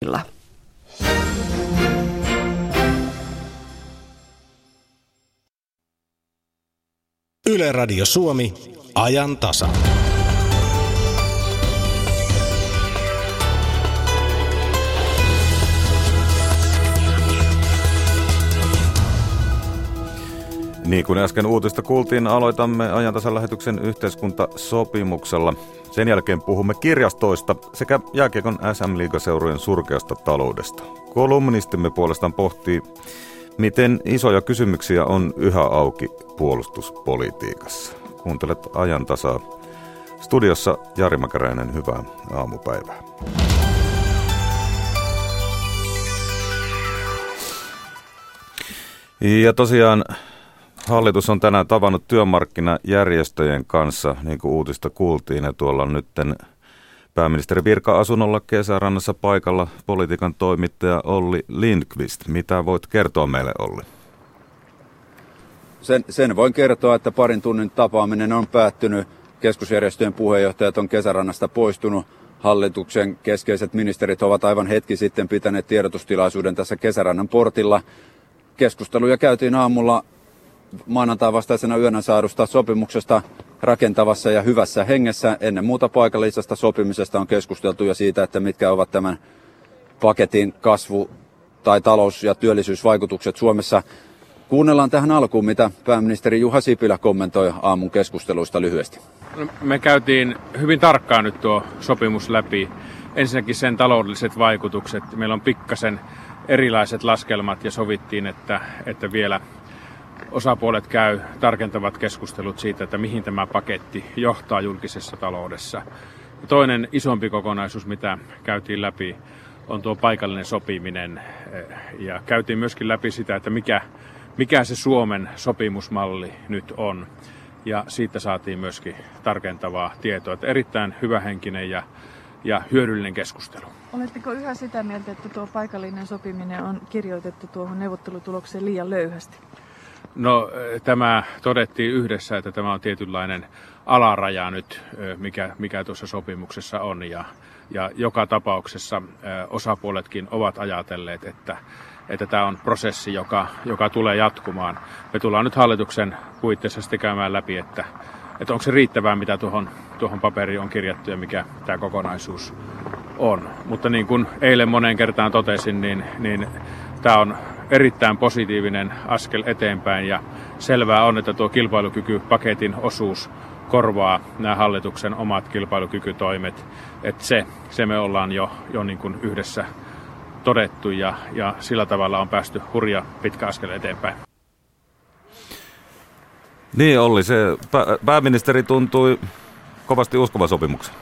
Yle Radio Suomi, ajan tasa. Niin kuin äsken uutista kuultiin, aloitamme ajantasan lähetyksen yhteiskuntasopimuksella. Sen jälkeen puhumme kirjastoista sekä jääkiekon SM-liigaseurojen surkeasta taloudesta. Kolumnistimme puolestaan pohtii, miten isoja kysymyksiä on yhä auki puolustuspolitiikassa. Kuuntelet ajantasaa. Studiossa Jari Mäkäräinen, hyvää aamupäivää. Ja tosiaan hallitus on tänään tavannut työmarkkinajärjestöjen kanssa, niin kuin uutista kuultiin, ja tuolla on nytten pääministeri virka-asunnolla Kesärannassa paikalla politiikan toimittaja Olli Lindqvist. Mitä voit kertoa meille, Olli? Sen voin kertoa, että parin tunnin tapaaminen on päättynyt. Keskusjärjestöjen puheenjohtajat on Kesärannasta poistunut. Hallituksen keskeiset ministerit ovat aivan hetki sitten pitäneet tiedotustilaisuuden tässä Kesärannan portilla. Keskusteluja käytiin aamulla maanantai vastaisena yönä saadusta sopimuksesta rakentavassa ja hyvässä hengessä. Ennen muuta paikallisesta sopimisesta on keskusteltu ja siitä, että mitkä ovat tämän paketin kasvu- tai talous- ja työllisyysvaikutukset Suomessa. Kuunnellaan tähän alkuun, mitä pääministeri Juha Sipilä kommentoi aamun keskusteluista lyhyesti. Me käytiin hyvin tarkkaan nyt tuo sopimus läpi. Ensinnäkin sen taloudelliset vaikutukset. Meillä on pikkasen erilaiset laskelmat ja sovittiin, että vielä osapuolet käy tarkentavat keskustelut siitä, että mihin tämä paketti johtaa julkisessa taloudessa. Ja toinen isompi kokonaisuus, mitä käytiin läpi, on tuo paikallinen sopiminen. Ja käytiin myöskin läpi sitä, että mikä se Suomen sopimusmalli nyt on. Ja siitä saatiin myöskin tarkentavaa tietoa. Että erittäin hyvähenkinen ja hyödyllinen keskustelu. Oletteko yhä sitä mieltä, että tuo paikallinen sopiminen on kirjoitettu tuohon neuvottelutulokseen liian löyhästi? No, tämä todettiin yhdessä, että tämä on tietynlainen alaraja nyt, mikä tuossa sopimuksessa on. Ja joka tapauksessa osapuoletkin ovat ajatelleet, että tämä on prosessi, joka tulee jatkumaan. Me tullaan nyt hallituksen puitteissa sitten käymään läpi, että onko se riittävää, mitä tuohon paperiin on kirjattu ja mikä tämä kokonaisuus on. Mutta niin kuin eilen moneen kertaan totesin, niin tämä on erittäin positiivinen askel eteenpäin ja selvää on, että tuo kilpailukykypaketin osuus korvaa nämä hallituksen omat kilpailukykytoimet. Että se me ollaan jo niin kuin yhdessä todettu ja sillä tavalla on päästy hurja pitkä askel eteenpäin. Niin Olli, se pääministeri tuntui kovasti uskovan sopimuksen.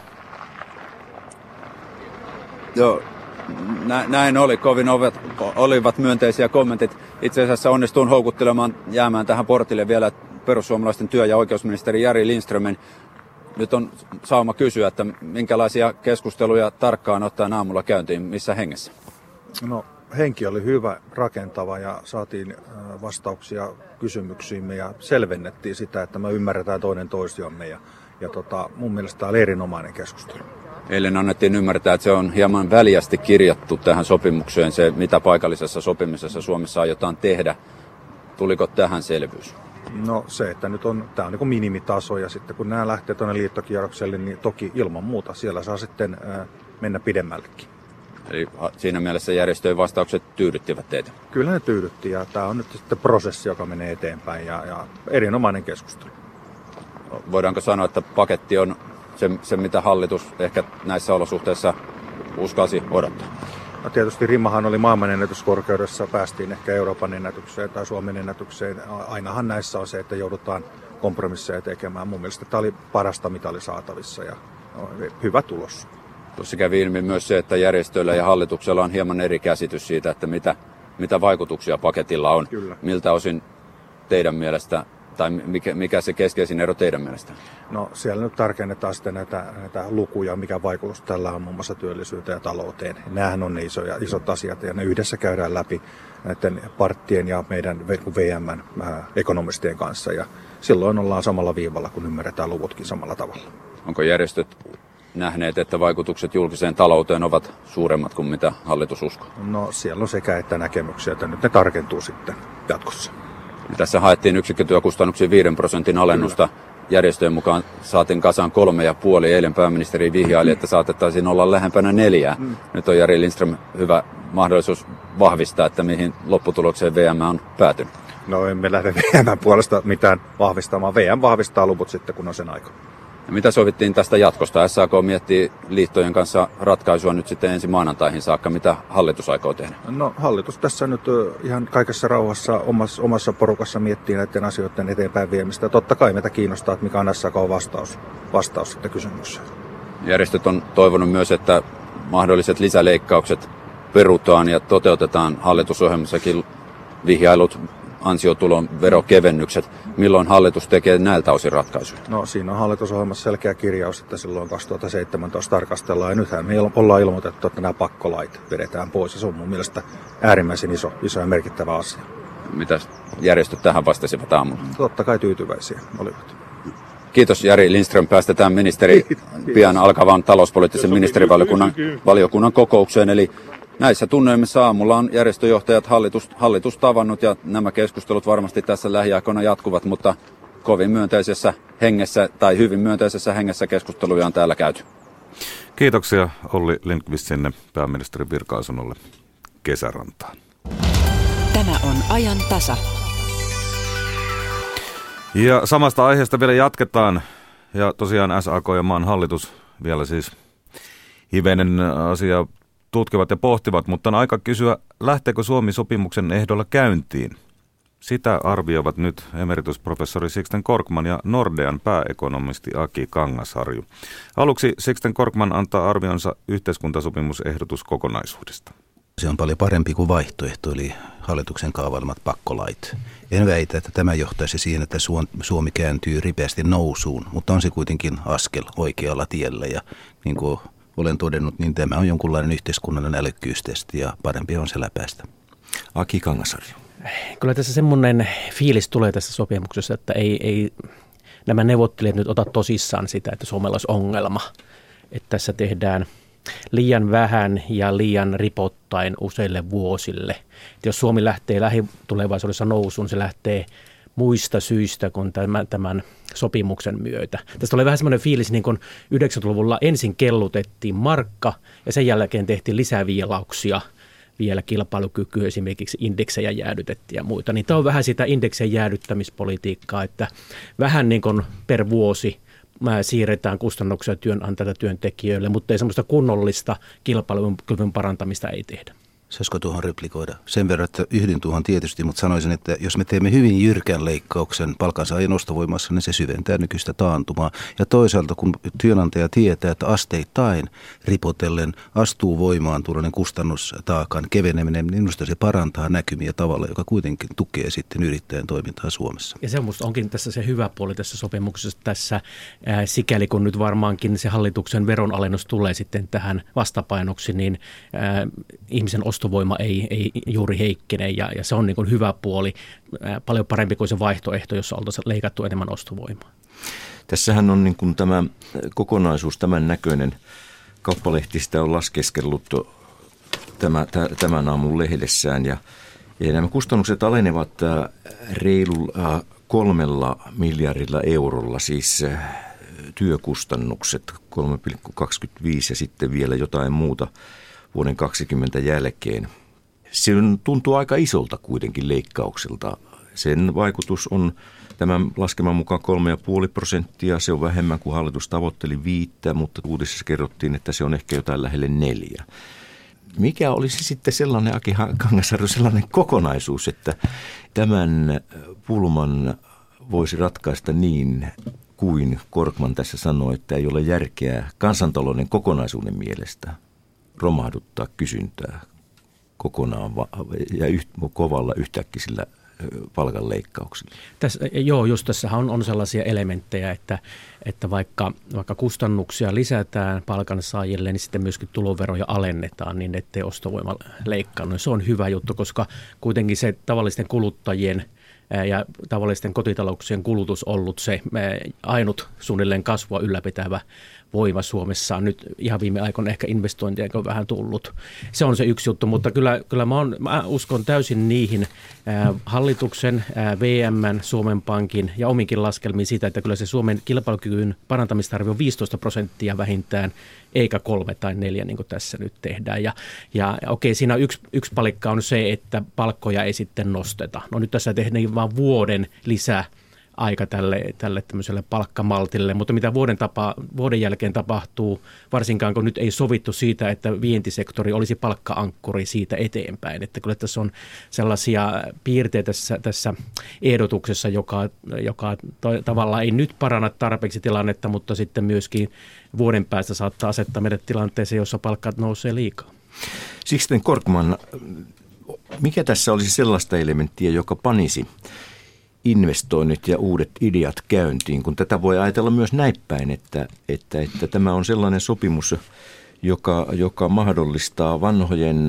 Joo, näin oli. Kovin olivat myönteisiä kommentit. Itse asiassa onnistuin houkuttelemaan jäämään tähän portille vielä perussuomalaisten työ- ja oikeusministeri Jari Lindströmin. Nyt on sauma kysyä, että minkälaisia keskusteluja tarkkaan ottaen aamulla käyntiin, missä hengessä? No, henki oli hyvä, rakentava ja saatiin vastauksia kysymyksiimme ja selvennettiin sitä, että me ymmärretään toinen toisiamme ja mun mielestä tämä oli erinomainen keskustelu. Eilen annettiin ymmärtää, että se on hieman väljästi kirjattu tähän sopimukseen se, mitä paikallisessa sopimisessa Suomessa aiotaan tehdä. Tuliko tähän selvyys? No se, että nyt tämä on niin kuin minimitaso ja sitten kun nämä lähtee tuonne liittokierrokselle, niin toki ilman muuta siellä saa sitten mennä pidemmällekin. Eli siinä mielessä järjestöjen vastaukset tyydyttivät teitä? Kyllä ne tyydytti ja tämä on nyt sitten prosessi, joka menee eteenpäin ja erinomainen keskustelu. Voidaanko sanoa, että paketti on se mitä hallitus ehkä näissä olosuhteissa uskalsi odottaa? No tietysti Rimahan oli maailmanennätyskorkeudessa, päästiin ehkä Euroopan ennätykseen tai Suomen ennätykseen. Ainahan näissä on se, että joudutaan kompromisseja tekemään. Mun mielestä tämä oli parasta, mitä oli saatavissa ja hyvä tulos. Tuossa kävi ilmi myös se, että järjestöillä ja hallituksella on hieman eri käsitys siitä, että mitä vaikutuksia paketilla on. Kyllä. Miltä osin teidän mielestä, tai mikä se keskeisin ero teidän mielestä? No siellä nyt tarkennetaan sitten näitä lukuja, mikä vaikutus tällä on muun muassa työllisyyteen ja talouteen. Nämähän on ne isot asiat ja ne yhdessä käydään läpi näiden parttien ja meidän VM:n ekonomistien kanssa. Ja silloin ollaan samalla viivalla, kun ymmärretään luvutkin samalla tavalla. Onko järjestöt nähneet, että vaikutukset julkiseen talouteen ovat suuremmat kuin mitä hallitus uskoo? No siellä on sekä että näkemyksiä, että nyt ne tarkentuu sitten jatkossa. Tässä haettiin yksikkötyökustannuksiin 5% alennusta. Kyllä. Järjestöjen mukaan saatiin kasaan 3,5. Eilen pääministeri vihjaili, että saatettaisiin olla lähempänä 4. Nyt on Jari Lindström hyvä mahdollisuus vahvistaa, että mihin lopputulokseen VM on päätynyt. No emme lähde VM puolesta mitään vahvistamaan. VM vahvistaa luvut sitten, kun on sen aika. Ja mitä sovittiin tästä jatkosta? SAK miettii liittojen kanssa ratkaisua nyt sitten ensi maanantaihin saakka. Mitä hallitus aikoo tehdä? No hallitus tässä nyt ihan kaikessa rauhassa omassa porukassa miettii näiden asioiden eteenpäin viemistä. Totta kai meitä kiinnostaa, että mikä on SAK:n vastaus sitten kysymykseen. Järjestöt on toivonut myös, että mahdolliset lisäleikkaukset perutaan ja toteutetaan hallitusohjelmassakin vihjailut ansiotulon verokevennykset. Milloin hallitus tekee näiltä osin ratkaisuja? No siinä on hallitusohjelmassa selkeä kirjaus, että silloin 2017 tarkastellaan. Ja nythän me ollaan ilmoitettu, että nämä pakkolait vedetään pois. Ja se on mun mielestä äärimmäisen iso ja merkittävä asia. Mitä järjestöt tähän vastasivat aamulla? Totta kai tyytyväisiä olivat. Kiitos Jari Lindström. Päästetään ministeri pian alkavan talouspoliittisen ministerivaliokunnan kokoukseen. Eli näissä tunnelmissa aamulla on järjestöjohtajat hallitus tavannut ja nämä keskustelut varmasti tässä lähiaikoina jatkuvat, mutta kovin myönteisessä hengessä tai hyvin myönteisessä hengessä keskusteluja on täällä käyty. Kiitoksia Olli Lindqvist sinne pääministerin virka-asunnolle Kesärantaan. Tämä on ajan tasa. Ja samasta aiheesta vielä jatketaan. Ja tosiaan SAK ja maan hallitus vielä siis hivenen asiaa tutkivat ja pohtivat, mutta on aika kysyä, lähteekö Suomi sopimuksen ehdolla käyntiin? Sitä arvioivat nyt emeritusprofessori Sixten Korkman ja Nordean pääekonomisti Aki Kangasharju. Aluksi Sixten Korkman antaa arvionsa yhteiskuntasopimusehdotuskokonaisuudesta. Se on paljon parempi kuin vaihtoehto, eli hallituksen kaavailemat pakkolait. En väitä, että tämä johtaisi siihen, että Suomi kääntyy ripeästi nousuun, mutta on se kuitenkin askel oikealla tiellä. Ja niin kuin olen todennut, niin tämä on jonkunlainen yhteiskunnallinen älykkyystesti ja parempi on se läpäistä. Aki Kangasharju. Kyllä tässä semmoinen fiilis tulee tässä sopimuksessa, että ei nämä neuvottelijat nyt ota tosissaan sitä, että Suomella olisi ongelma. Että tässä tehdään liian vähän ja liian ripottain useille vuosille. Että jos Suomi lähtee lähitulevaisuudessa nousuun, se lähtee muista syistä kuin tämän sopimuksen myötä. Tästä oli vähän semmoinen fiilis, niin kuin 90-luvulla ensin kellutettiin markka ja sen jälkeen tehtiin lisäviilauksia. Vielä kilpailukykyä, esimerkiksi indeksejä jäädytettiin ja muita. Niin tämä on vähän sitä indeksien jäädyttämispolitiikkaa, että vähän niin kuin per vuosi siirretään kustannuksia työnantajilta työntekijöille, mutta ei semmoista kunnollista kilpailukyvyn parantamista ei tehdä. Saisiko tuohon replikoida? Sen verran, että yhdyn tuohon tietysti, mutta sanoisin, että jos me teemme hyvin jyrkän leikkauksen palkansaajan ostovoimassa, niin se syventää nykyistä taantumaa. Ja toisaalta, kun työnantaja tietää, että asteittain ripotellen astuu voimaan tuollainen kustannustaakan keveneminen, niin minusta se parantaa näkymiä tavalla, joka kuitenkin tukee sitten yrittäjän toimintaa Suomessa. Ja se musta onkin tässä se hyvä puoli tässä sopimuksessa tässä, sikäli kun nyt varmaankin se hallituksen veronalennus tulee sitten tähän vastapainoksi, niin ihmisen ostovoima ei juuri heikkene ja se on niin kuin hyvä puoli, paljon parempi kuin se vaihtoehto, jossa oltaisiin leikattu enemmän ostovoimaa. Tässähän on niin kuin tämä kokonaisuus, tämän näköinen. Kauppalehti sitä on laskeskellut tämän aamun lehdessään ja nämä kustannukset alenevat reilulla 3 miljardilla eurolla, siis työkustannukset 3,25 ja sitten vielä jotain muuta vuoden 2020 jälkeen. Se tuntuu aika isolta kuitenkin leikkaukselta. Sen vaikutus on tämän laskeman mukaan 3,5%. Se on vähemmän kuin hallitus tavoitteli 5, mutta uutisessa kerrottiin, että se on ehkä jotain lähelle 4. Mikä olisi sitten sellainen, Aki Kangasharju, sellainen kokonaisuus, että tämän pulman voisi ratkaista niin kuin Korkman tässä sanoi, että ei ole järkeä kansantalouden kokonaisuuden mielestä romahduttaa kysyntää kokonaan ja kovalla yhtäkkisillä palkanleikkauksilla? Tässähän on sellaisia elementtejä, että vaikka kustannuksia lisätään palkansaajille, niin sitten myöskin tuloveroja alennetaan niin, ettei ostovoima leikkaannu. Se on hyvä juttu, koska kuitenkin se tavallisten kuluttajien ja tavallisten kotitalouksien kulutus ollut se ainut suunnilleen kasvua ylläpitävä voima Suomessa on nyt ihan viime aikoina ehkä investointia on vähän tullut. Se on se yksi juttu, mutta kyllä mä uskon täysin niihin hallituksen, VM:n, Suomen Pankin ja ominkin laskelmiin siitä, että kyllä se Suomen kilpailukyvyn parantamistarve on 15% vähintään, eikä 3 tai 4 niin kuin tässä nyt tehdään. Ja okei, siinä yksi palikka on se, että palkkoja ei sitten nosteta. No nyt tässä tehdään vaan vuoden lisää aika tälle tämmöiselle palkkamaltille, mutta mitä vuoden jälkeen tapahtuu, varsinkaan kun nyt ei sovittu siitä, että vientisektori olisi palkka-ankkuri siitä eteenpäin. Että kyllä tässä on sellaisia piirteitä tässä ehdotuksessa, joka tavallaan ei nyt paranna tarpeeksi tilannetta, mutta sitten myöskin vuoden päästä saattaa asettaa meidät tilanteeseen, jossa palkkat nousee liikaa. Sixten Korkman, mikä tässä olisi sellaista elementtiä, joka panisi investoinnit ja uudet ideat käyntiin, kun tätä voi ajatella myös näin päin, että tämä on sellainen sopimus, joka mahdollistaa vanhojen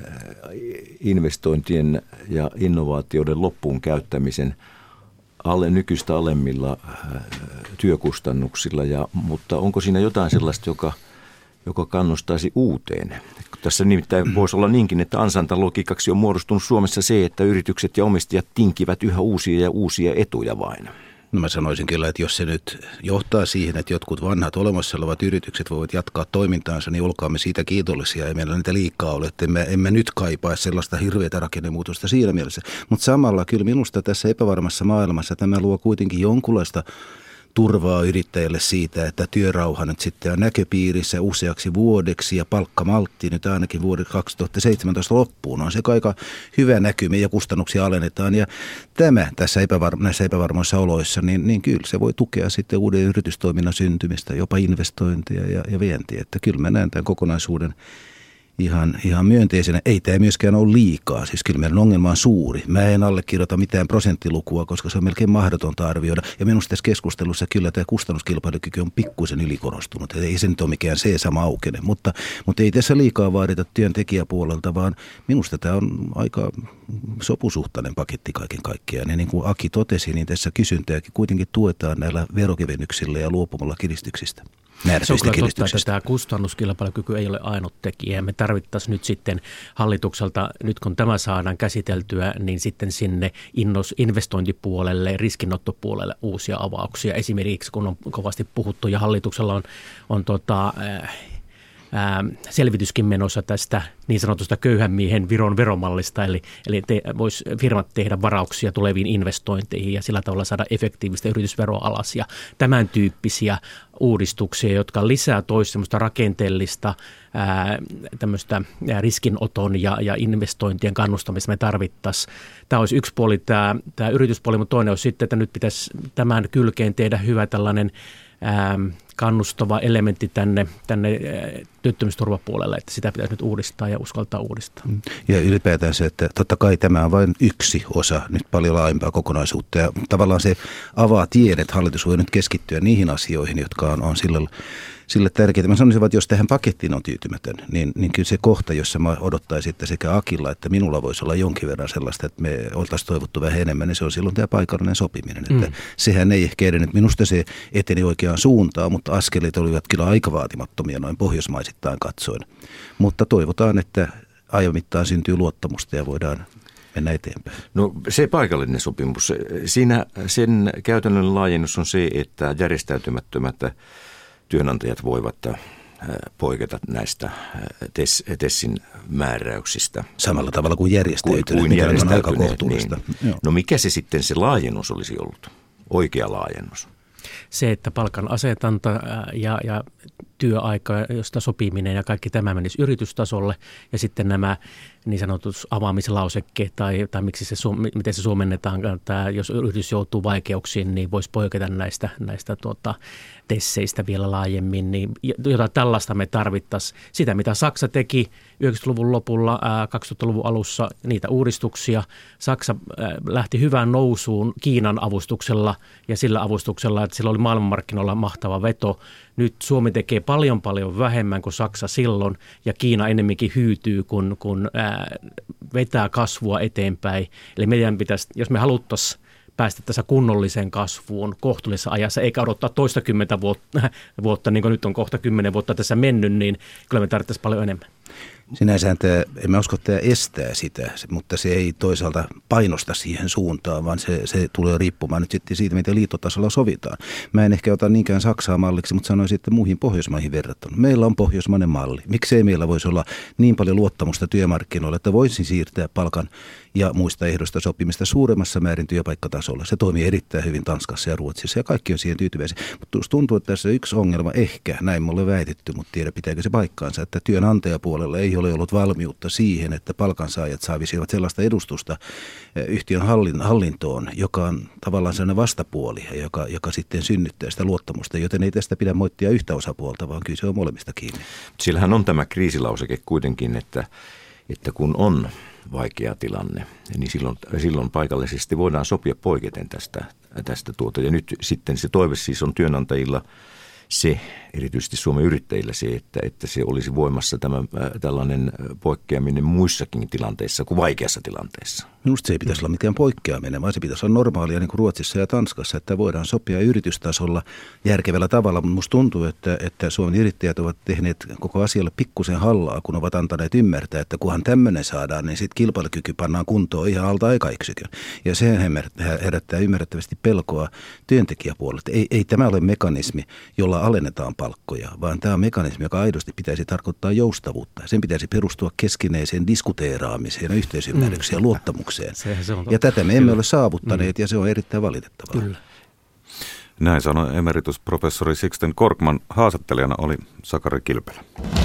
investointien ja innovaatioiden loppuun käyttämisen nykyistä alemmilla työkustannuksilla, mutta onko siinä jotain sellaista, joka kannustaisi uuteen? Tässä nimittäin voisi olla niinkin, että ansaintalogiikaksi on muodostunut Suomessa se, että yritykset ja omistajat tinkivät yhä uusia ja uusia etuja vain. No mä sanoisin kyllä, että jos se nyt johtaa siihen, että jotkut vanhat olemassa olevat yritykset voivat jatkaa toimintaansa, niin olkaamme siitä kiitollisia. Ei meillä niitä liikaa ole, että emme nyt kaipaa sellaista hirveätä rakennemuutosta siinä mielessä. Mutta samalla kyllä minusta tässä epävarmassa maailmassa tämä luo kuitenkin jonkunlaista turvaa yrittäjälle siitä, että työrauha nyt sitten on näköpiirissä useaksi vuodeksi ja palkkamaltti nyt ainakin vuoden 2017 loppuun. On se aika hyvä näkymä ja kustannuksia alennetaan ja tämä tässä näissä epävarmoissa oloissa, niin kyllä se voi tukea sitten uuden yritystoiminnan syntymistä, jopa investointia ja vientiä. Että kyllä mä näen tämän kokonaisuuden ihan myönteisenä. Ei tämä myöskään ole liikaa. Siis kyllä meidän ongelma on suuri. Mä en allekirjoita mitään prosenttilukua, koska se on melkein mahdotonta arvioida. Ja minusta tässä keskustelussa kyllä tämä kustannuskilpailukyky on pikkuisen ylikorostunut. Ei se nyt ole mikään sama aukene, mutta ei tässä liikaa vaadita työntekijäpuolelta, vaan minusta tämä on aika sopusuhtainen paketti kaiken kaikkiaan. Ja niin kuin Aki totesi, niin tässä kysyntääkin kuitenkin tuetaan näillä verokevennyksillä ja luopumalla kiristyksistä. Se on kyllä totta, että tämä kustannuskilpailukyky ei ole ainut tekijä. Me tarvittaisiin nyt sitten hallitukselta, nyt kun tämä saadaan käsiteltyä, niin sitten sinne investointipuolelle, riskinottopuolelle uusia avauksia. Esimerkiksi kun on kovasti puhuttu ja hallituksella on selvityskin menossa tästä niin sanotusta köyhän miehen Viron veromallista, eli vois firmat tehdä varauksia tuleviin investointeihin ja sillä tavalla saada efektiivistä yritysveroa alas ja tämän tyyppisiä uudistuksia, jotka lisää semmoista rakenteellista tämmöistä riskinoton ja investointien kannustamista me tarvittaisiin. Tämä olisi yksi puoli, tämä yrityspuoli, mutta toinen olisi sitten, että nyt pitäisi tämän kylkeen tehdä hyvä tällainen kannustava elementti tänne työttömyysturvapuolelle, että sitä pitäisi nyt uudistaa ja uskaltaa uudistaa. Ja ylipäätään se, että totta kai tämä on vain yksi osa nyt paljon laajempaa kokonaisuutta ja tavallaan se avaa tien, että hallitus voi nyt keskittyä niihin asioihin, jotka on sille tärkeää. Mä sanoisin, että jos tähän pakettiin on tyytymätön, niin kyllä se kohta, jossa mä odottaisin, että sekä Akilla että minulla voisi olla jonkin verran sellaista, että me oltaisiin toivottu vähän enemmän, niin se on silloin tämä paikallinen sopiminen. Että sehän ei ehkä edennyt. Minusta se eteni oikeaan suuntaan, mutta askeleet olivat kyllä aika vaatimattomia noin pohjoismaisittain katsoen. Mutta toivotaan, että ajan mittaan syntyy luottamusta ja voidaan mennä eteenpäin. No se paikallinen sopimus, siinä sen käytännön laajennus on se, että järjestäytymättömät työnantajat voivat poiketa näistä TESin määräyksistä. Samalla tavalla kuin järjestäytyneet, on aika kohtuullista. Niin. No mikä se sitten se laajennus olisi ollut, oikea laajennus? Se, että palkan asetanta ja työaika, josta sopiminen ja kaikki tämä menisi yritystasolle ja sitten nämä niin sanotut avaamislausekkeet tai miten se suomennetaan, että jos yritys joutuu vaikeuksiin, niin voisi poiketa näistä tesseistä vielä laajemmin, niin jotain tällaista me tarvittaisiin. Sitä, mitä Saksa teki 90-luvun lopulla, 2000-luvun alussa, niitä uudistuksia. Saksa lähti hyvään nousuun Kiinan avustuksella ja sillä avustuksella, että sillä oli maailmanmarkkinoilla mahtava veto. Nyt Suomi tekee paljon vähemmän kuin Saksa silloin ja Kiina ennemminkin hyytyy, kun vetää kasvua eteenpäin. Eli meidän pitäisi, jos me haluttaisiin päästä tässä kunnolliseen kasvuun kohtuullisessa ajassa, eikä odottaa toistakymmentä vuotta, niin kuin nyt on kohta 10 vuotta tässä mennyt, niin kyllä me tarvittaisiin paljon enemmän. Sinänsä en mä usko, että tämä estää sitä, mutta se ei toisaalta painosta siihen suuntaan, vaan se tulee riippumaan nyt sitten siitä, miten liittotasolla sovitaan. Mä en ehkä ota niinkään Saksaa malliksi, mutta sanoisin, että muihin Pohjoismaihin verrattuna. Meillä on pohjoismainen malli. Miksei meillä voisi olla niin paljon luottamusta työmarkkinoille, että voisi siirtää palkan ja muista ehdoista sopimista suuremmassa määrin työpaikkatasolla. Se toimii erittäin hyvin Tanskassa ja Ruotsissa ja kaikki on siihen tyytyväisiä. Mutta tuntuu, että tässä yksi ongelma ehkä, näin mulle väitetty, mutta tiedä pitääkö se paikkaansa, että työnantajapuolella ei ole ollut valmiutta siihen, että palkansaajat saavisivat sellaista edustusta yhtiön hallintoon, joka on tavallaan sellainen vastapuoli, joka sitten synnyttää sitä luottamusta, joten ei tästä pidä moittia yhtä osapuolta, vaan kyllä se on molemmista kiinni. Sillähän on tämä kriisilauseke kuitenkin, että kun on vaikea tilanne, niin silloin paikallisesti voidaan sopia poiketen tästä Ja nyt sitten se toive siis on työnantajilla se, erityisesti Suomen yrittäjillä se, että se olisi voimassa tällainen poikkeaminen muissakin tilanteissa kuin vaikeassa tilanteessa. Minusta se ei pitäisi olla mitään poikkeaminen, vaan se pitäisi olla normaalia niin kuin Ruotsissa ja Tanskassa, että voidaan sopia yritystasolla järkevällä tavalla. Mutta minusta tuntuu, että Suomen yrittäjät ovat tehneet koko asialle pikkusen hallaa, kun ovat antaneet ymmärtää, että kunhan tämmöinen saadaan, niin sitten kilpailukyky pannaan kuntoon ihan alta aikayksikön. Ja se herättää ymmärrettävästi pelkoa työntekijäpuolelta. Ei tämä ole mekanismi, jolla alennetaan palkkoja, vaan tämä on mekanismi, joka aidosti pitäisi tarkoittaa joustavuutta. Sen pitäisi perustua keskinäiseen diskuteeraamiseen, yhteisymmärrykseen ja luottamukseen. Ja tätä me emme ole saavuttaneet ja se on erittäin valitettavaa. Kyllä. Näin sanoi emeritusprofessori Sixten Korkman. Haastattelijana oli Sakari Kilpelä.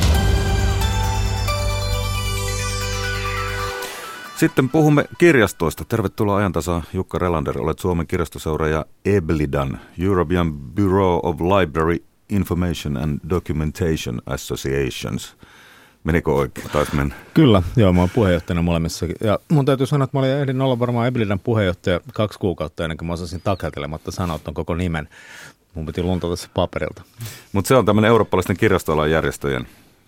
Sitten puhumme kirjastoista. Tervetuloa Ajantasaan, Jukka Relander. Olet Suomen kirjastoseura ja EBLIDAN, European Bureau of Library Information and Documentation Associations. Menikö oikein? Taisi mennä. Kyllä, joo, mä oon puheenjohtajana molemmissakin. Ja mun täytyy sanoa, että mä ehdin olla varmaan EBLIDAN puheenjohtaja 2 kuukautta ennen kuin mä osasin takeltelematta sanoa ton koko nimen. Mun piti luntata se paperilta. Mutta se on tämmöinen eurooppalaisten kirjastoalan järjestöjen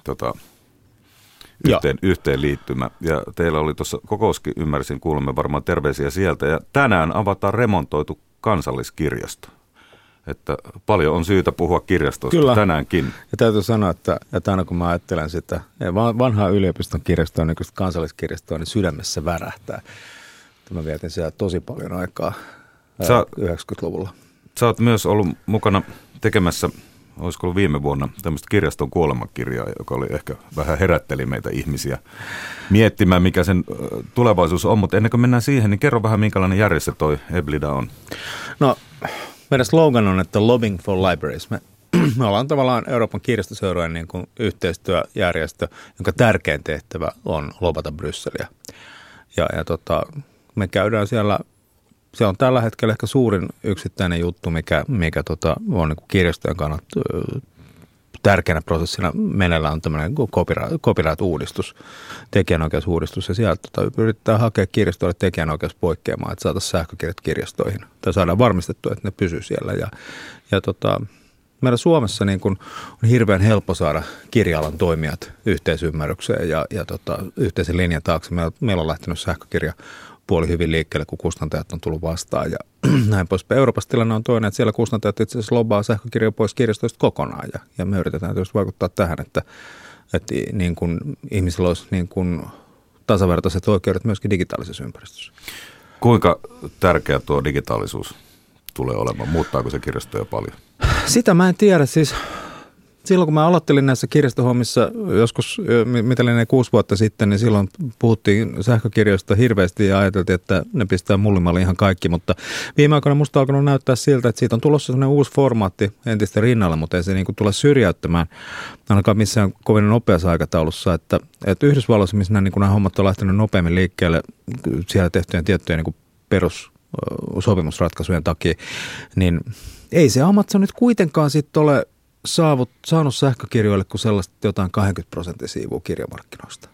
yhteenliittymä. Ja teillä oli tuossa kokouskin, ymmärsin, kuulemme varmaan terveisiä sieltä. Ja tänään avataan remontoitu kansalliskirjasto. Että paljon on syytä puhua kirjastosta kyllä tänäänkin. Ja täytyy sanoa, että aina kun mä ajattelen sitä vanhaa yliopiston kirjastoa, niin kansalliskirjastoa, niin sydämessä värähtää. Mä vietin siellä tosi paljon aikaa 90-luvulla. Sä oot myös ollut mukana tekemässä, olisiko ollut viime vuonna, tämmöistä kirjaston kuolemakirjaa, joka oli ehkä vähän herätteli meitä ihmisiä miettimään, mikä sen tulevaisuus on. Mutta ennen kuin mennään siihen, niin kerro vähän, minkälainen järjestö toi EBLIDA on. No, meidän slogan on, että Lobbying for Libraries. Me ollaan tavallaan Euroopan kirjastoseurojen niin kuin yhteistyöjärjestö, jonka tärkein tehtävä on lobata Brysseliä. Ja me käydään siellä, se on tällä hetkellä ehkä suurin yksittäinen juttu, mikä on niin kuin kirjastojen kannalta tärkeänä prosessina meneillään on tämmöinen copyright-uudistus, tekijänoikeusuudistus, ja sieltä yritetään hakea kirjastoille tekijänoikeuspoikkeamaa, että saataisiin sähkökirjat kirjastoihin, tai saadaan varmistettua, että ne pysyy siellä. Ja meillä Suomessa niin kun on hirveän helppo saada kirja-alan toimijat yhteisymmärrykseen ja yhteisen linjan taakse. Meillä on lähtenyt sähkökirjapuoli hyvin liikkeelle, kun kustantajat on tullut vastaan ja näin pois. Euroopassa tilanne on toinen, että siellä kustantajat itse asiassa lobaa sähkökirjoja pois kirjastoista kokonaan ja me yritetään tietysti vaikuttaa tähän, että niin kun ihmisillä olisi niin kun tasavertaiset oikeudet myöskin digitaalisessa ympäristössä. Kuinka tärkeä tuo digitaalisuus tulee olemaan? Muuttaako se kirjastoja paljon? Sitä mä en tiedä. Siis silloin kun mä aloittelin näissä kirjastohommissa joskus, mitä oli 6 vuotta sitten, niin silloin puhuttiin sähkökirjoista hirveästi ja ajateltiin, että ne pistää mullimalle ihan kaikki. Mutta viime aikoina musta on alkanut näyttää siltä, että siitä on tulossa sellainen uusi formaatti entisten rinnalla, mutta ei se niin kuin tule syrjäyttämään ainakaan missään kovin nopeassa aikataulussa. Että Yhdysvalloissa, missä nämä hommat on lähtenyt nopeammin liikkeelle siellä tehtyjen tiettyjen niin kuin perussopimusratkaisujen takia, niin ei se Amazon nyt kuitenkaan sitten ole saanut sähkökirjoille kuin sellaista jotain 20% siivua kirjamarkkinoista.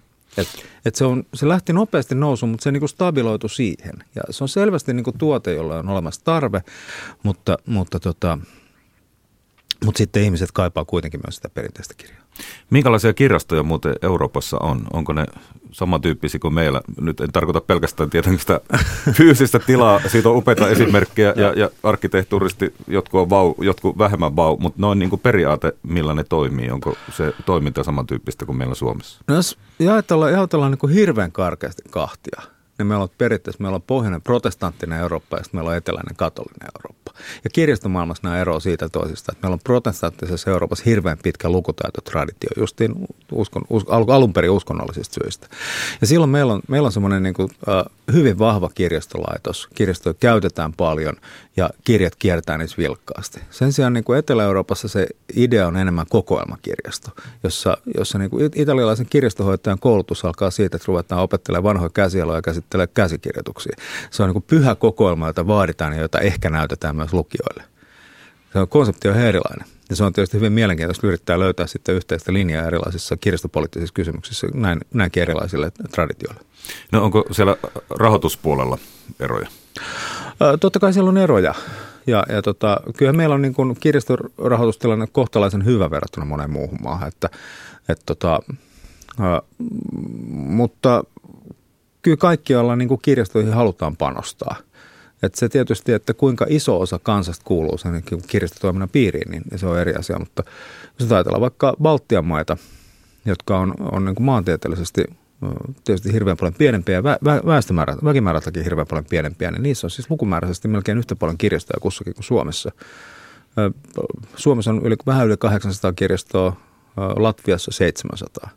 Se lähti nopeasti nousuun, mutta se niinku stabiloitu siihen. Ja se on selvästi niinku tuote, jolla on olemassa tarve, mutta Mutta sitten ihmiset kaipaa kuitenkin myös sitä perinteistä kirjaa. Minkälaisia kirjastoja muuten Euroopassa on? Onko ne samantyyppisiä kuin meillä? Nyt en tarkoita pelkästään tietenkin sitä fyysistä tilaa, siitä on upeita esimerkkejä ja arkkitehtuuristi jotkut vähemmän mutta noin niin kuin periaate, millä ne toimii. Onko se toiminta samantyyppistä kuin meillä Suomessa? No jos jaotellaan niin kuin hirveän karkeasti kahtia, niin meillä on pohjoinen protestanttinen Eurooppa ja sitten meillä on eteläinen katolinen Eurooppa. Ja kirjastomaailmassa nämä eroavat siitä toisista, että meillä on protestanttisessa Euroopassa hirveän pitkä lukutaitotraditio, justiin alun perin uskonnollisista syistä. Ja silloin meillä on semmoinen niin kuin, hyvin vahva kirjastolaitos, kirjastoja käytetään paljon ja kirjat kiertää niissä vilkkaasti. Sen sijaan niin kuin Etelä-Euroopassa se idea on enemmän kokoelmakirjasto, jossa niin kuin italialaisen kirjastohoitajan koulutus alkaa siitä, että ruvetaan opettelemaan vanhoja käsialoja ja käsittelee käsikirjoituksia. Se on niin kuin pyhä kokoelma, jota vaaditaan ja jota ehkä näytetään myös lukijoille. Se konsepti on erilainen. Ja se on tietysti hyvin mielenkiintoista yrittää löytää sitten yhteistä linjaa erilaisissa kirjastopoliittisissa kysymyksissä näinkin erilaisille traditioille. No onko siellä rahoituspuolella eroja? Totta kai siellä on eroja. Ja kyllä meillä on niin kuin kirjastorahoitustilanne kohtalaisen hyvä verrattuna moneen muuhun maahan. Mutta kyllä kaikkialla niin kuin kirjastoihin halutaan panostaa. Että se tietysti, että kuinka iso osa kansasta kuuluu sen kirjastotoiminnan piiriin, niin se on eri asia. Mutta jos ajatellaan vaikka Baltian maita, jotka on niin kuin maantieteellisesti tietysti hirveän paljon pienempiä ja väkimäärältäkin hirveän paljon pienempiä, niin niissä on siis lukumääräisesti melkein yhtä paljon kirjastoja kussakin kuin Suomessa. Suomessa on vähän yli 800 kirjastoa, Latviassa 700.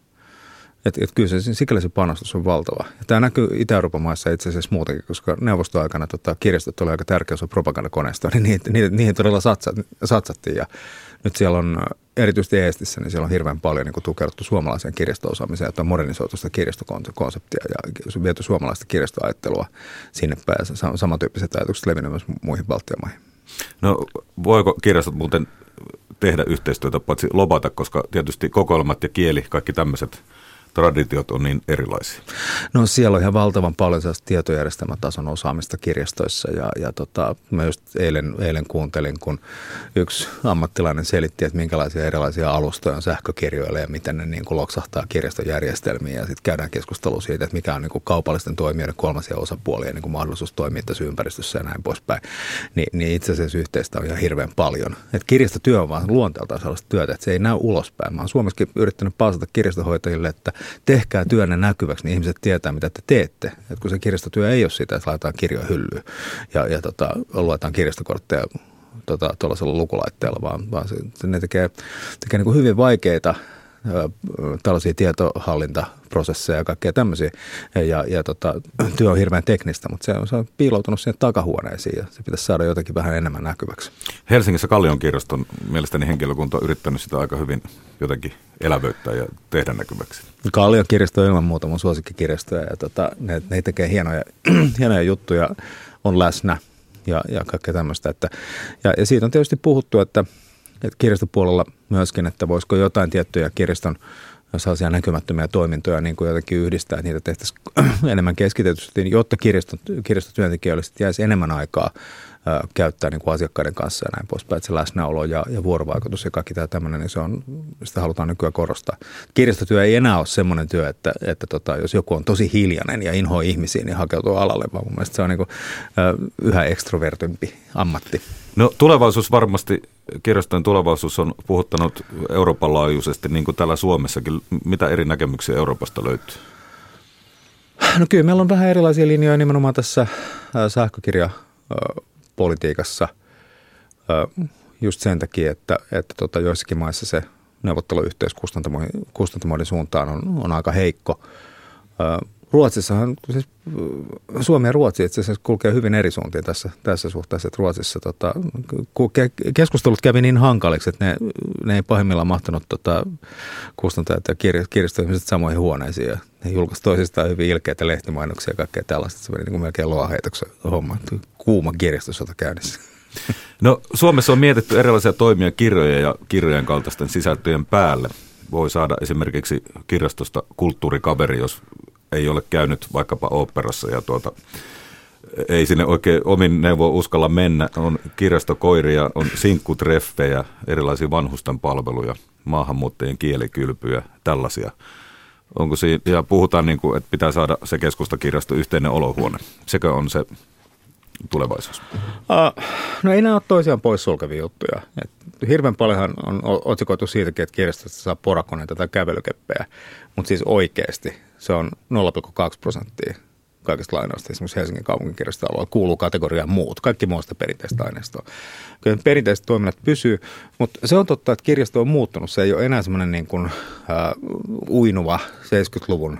Kyllä sikäli se panostus on valtava. Ja tämä näkyy Itä-Euroopan maissa itse asiassa muutenkin, koska neuvostoaikana kirjastot oli aika tärkeä osa propagandakoneistoa, niin niihin todella satsattiin. Ja nyt siellä on, erityisesti Eestissä, niin siellä on hirveän paljon niin kuin tukeuduttu suomalaiseen kirjasto-osaamiseen, että on modernisoitu sitä kirjastokonseptia ja viety suomalaista kirjastoajattelua sinne päin. Samantyyppiset ajatukset levinnyt myös muihin Baltian maihin. No voiko kirjastot muuten tehdä yhteistyötä, paitsi lobata, koska tietysti kokoelmat ja kieli, kaikki tämmöiset traditiot on niin erilaisia? No siellä on ihan valtavan paljon sellaista tietojärjestelmätason osaamista kirjastoissa ja mä just eilen kuuntelin, kun yksi ammattilainen selitti, että minkälaisia erilaisia alustoja on sähkökirjoille ja miten ne niin kuin loksahtaa kirjastojärjestelmiin ja sitten käydään keskustelua siitä, että mikä on niin kuin kaupallisten toimijoiden kolmansien osapuolien niin kuin mahdollisuus toimia tässä ympäristössä ja näin poispäin. Niin itse asiassa yhteistä on ihan hirveän paljon. Et kirjastotyö on vaan luonteeltaan sellaista työtä, että se ei näy ulospäin. Mä oon Suomessakin yrittänyt paasata kirjastohoitajille, että tehkää työnne näkyväksi, niin ihmiset tietää, mitä te teette. Et kun se kirjastotyö ei ole sitä, että laitetaan kirjoja hyllyyn ja luetaan kirjastokortteja tuollaisella lukulaitteella, vaan ne tekee niin kuin hyvin vaikeita tällaisia tietohallintaprosesseja ja kaikkea tämmöisiä. Ja työ on hirveän teknistä, mutta se on piiloutunut sinne takahuoneisiin ja se pitäisi saada jotenkin vähän enemmän näkyväksi. Helsingissä Kallion kirjaston mielestäni henkilökunta on yrittänyt sitä aika hyvin jotenkin elävöittää ja tehdä näkyväksi. Kallion kirjasto on ilman muuta mun suosikkikirjastoja ja ne tekee hienoja juttuja, on läsnä ja kaikkea tämmöistä. Ja siitä on tietysti puhuttu, että kirjastopuolella myöskin, että voisiko jotain tiettyjä kirjaston sellaisia näkymättömiä toimintoja niin kuin jotenkin yhdistää, että niitä tehtäisiin enemmän keskitetysti, jotta kirjastotyöntekijöille jäisi enemmän aikaa käyttää niin kuin asiakkaiden kanssa ja näin poispäin, että se läsnäolo ja vuorovaikutus ja kaikki tämä tämmöinen, niin sitä halutaan nykyään korostaa. Kirjastotyö ei enää ole semmoinen työ, että jos joku on tosi hiljainen ja inhoa ihmisiä, niin hakeutuu alalle, vaan mun mielestä se on niin kuin, yhä ekstrovertimpi ammatti. No tulevaisuus varmasti, kirjastojen tulevaisuus on puhuttanut Euroopan laajuisesti, niin kuin täällä Suomessakin. Mitä eri näkemyksiä Euroopasta löytyy? No kyllä meillä on vähän erilaisia linjoja nimenomaan tässä sähkökirjapolitiikassa just sen takia, että joissakin maissa se neuvotteluyhteys kustantamoiden suuntaan on aika heikko. Ruotsissahan, siis Suomi ja Ruotsi itse asiassa kulkee hyvin eri suuntiin tässä suhteessa, että Ruotsissa keskustelut kävi niin hankaliksi, että ne ei pahimmillaan mahtanut kustantajat ja kirjastoihmiset samoihin huoneisiin ja ne julkaisi toisistaan hyvin ilkeitä lehtimainoksia ja kaikkea tällaista. Se meni niin kuin melkein loaheitoksen homma, kuuma kirjastosota käynnissä. No Suomessa on mietitty erilaisia toimia kirjojen ja kirjojen kaltaisten sisältöjen päälle. Voi saada esimerkiksi kirjastosta kulttuurikaveri, jos ei ole käynyt vaikkapa oopperassa ja ei sinne oikein omin neuvoin uskalla mennä. On kirjastokoiria, on sinkkutreffejä, erilaisia vanhusten palveluja, maahanmuuttajien kielikylpyjä, tällaisia. Onko siinä, ja puhutaan, niin kuin, että pitää saada se keskustakirjasto yhteinen olohuone. Sekö on se tulevaisuus? No ei nämä ole toisiaan poissulkevia juttuja. Hirveän paljonhan on otsikoitu siitäkin, että kirjastosta saa porakoneita tai kävelykeppejä, mutta siis oikeasti se on 0,2% kaikista lainoista. Esimerkiksi Helsingin kaupunkikirjastoalueella kuuluu kategoriaan muut. Kaikki muusta perinteistä aineistoa. Kyllä perinteiset toiminnat pysyy, mutta se on totta, että kirjasto on muuttunut. Se ei ole enää semmoinen niin kuin uinuva 70-luvun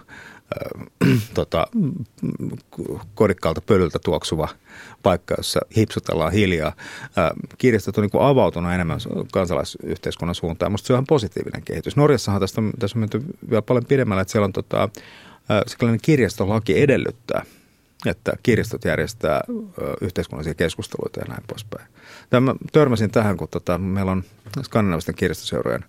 kodikkaalta pölyltä tuoksuva paikka, jossa hipsutellaan hiljaa. Kirjastot on niin kuin avautunut enemmän kansalaisyhteiskunnan suuntaan. Minusta se on ihan positiivinen kehitys. Norjassahan tässä on menty vielä paljon pidemmälle, että siellä on sellainen kirjastolaki edellyttää, että kirjastot järjestää yhteiskunnallisia keskusteluita ja näin poispäin. Mä törmäsin tähän, kun meillä on skandinaavisten kirjastoseurojen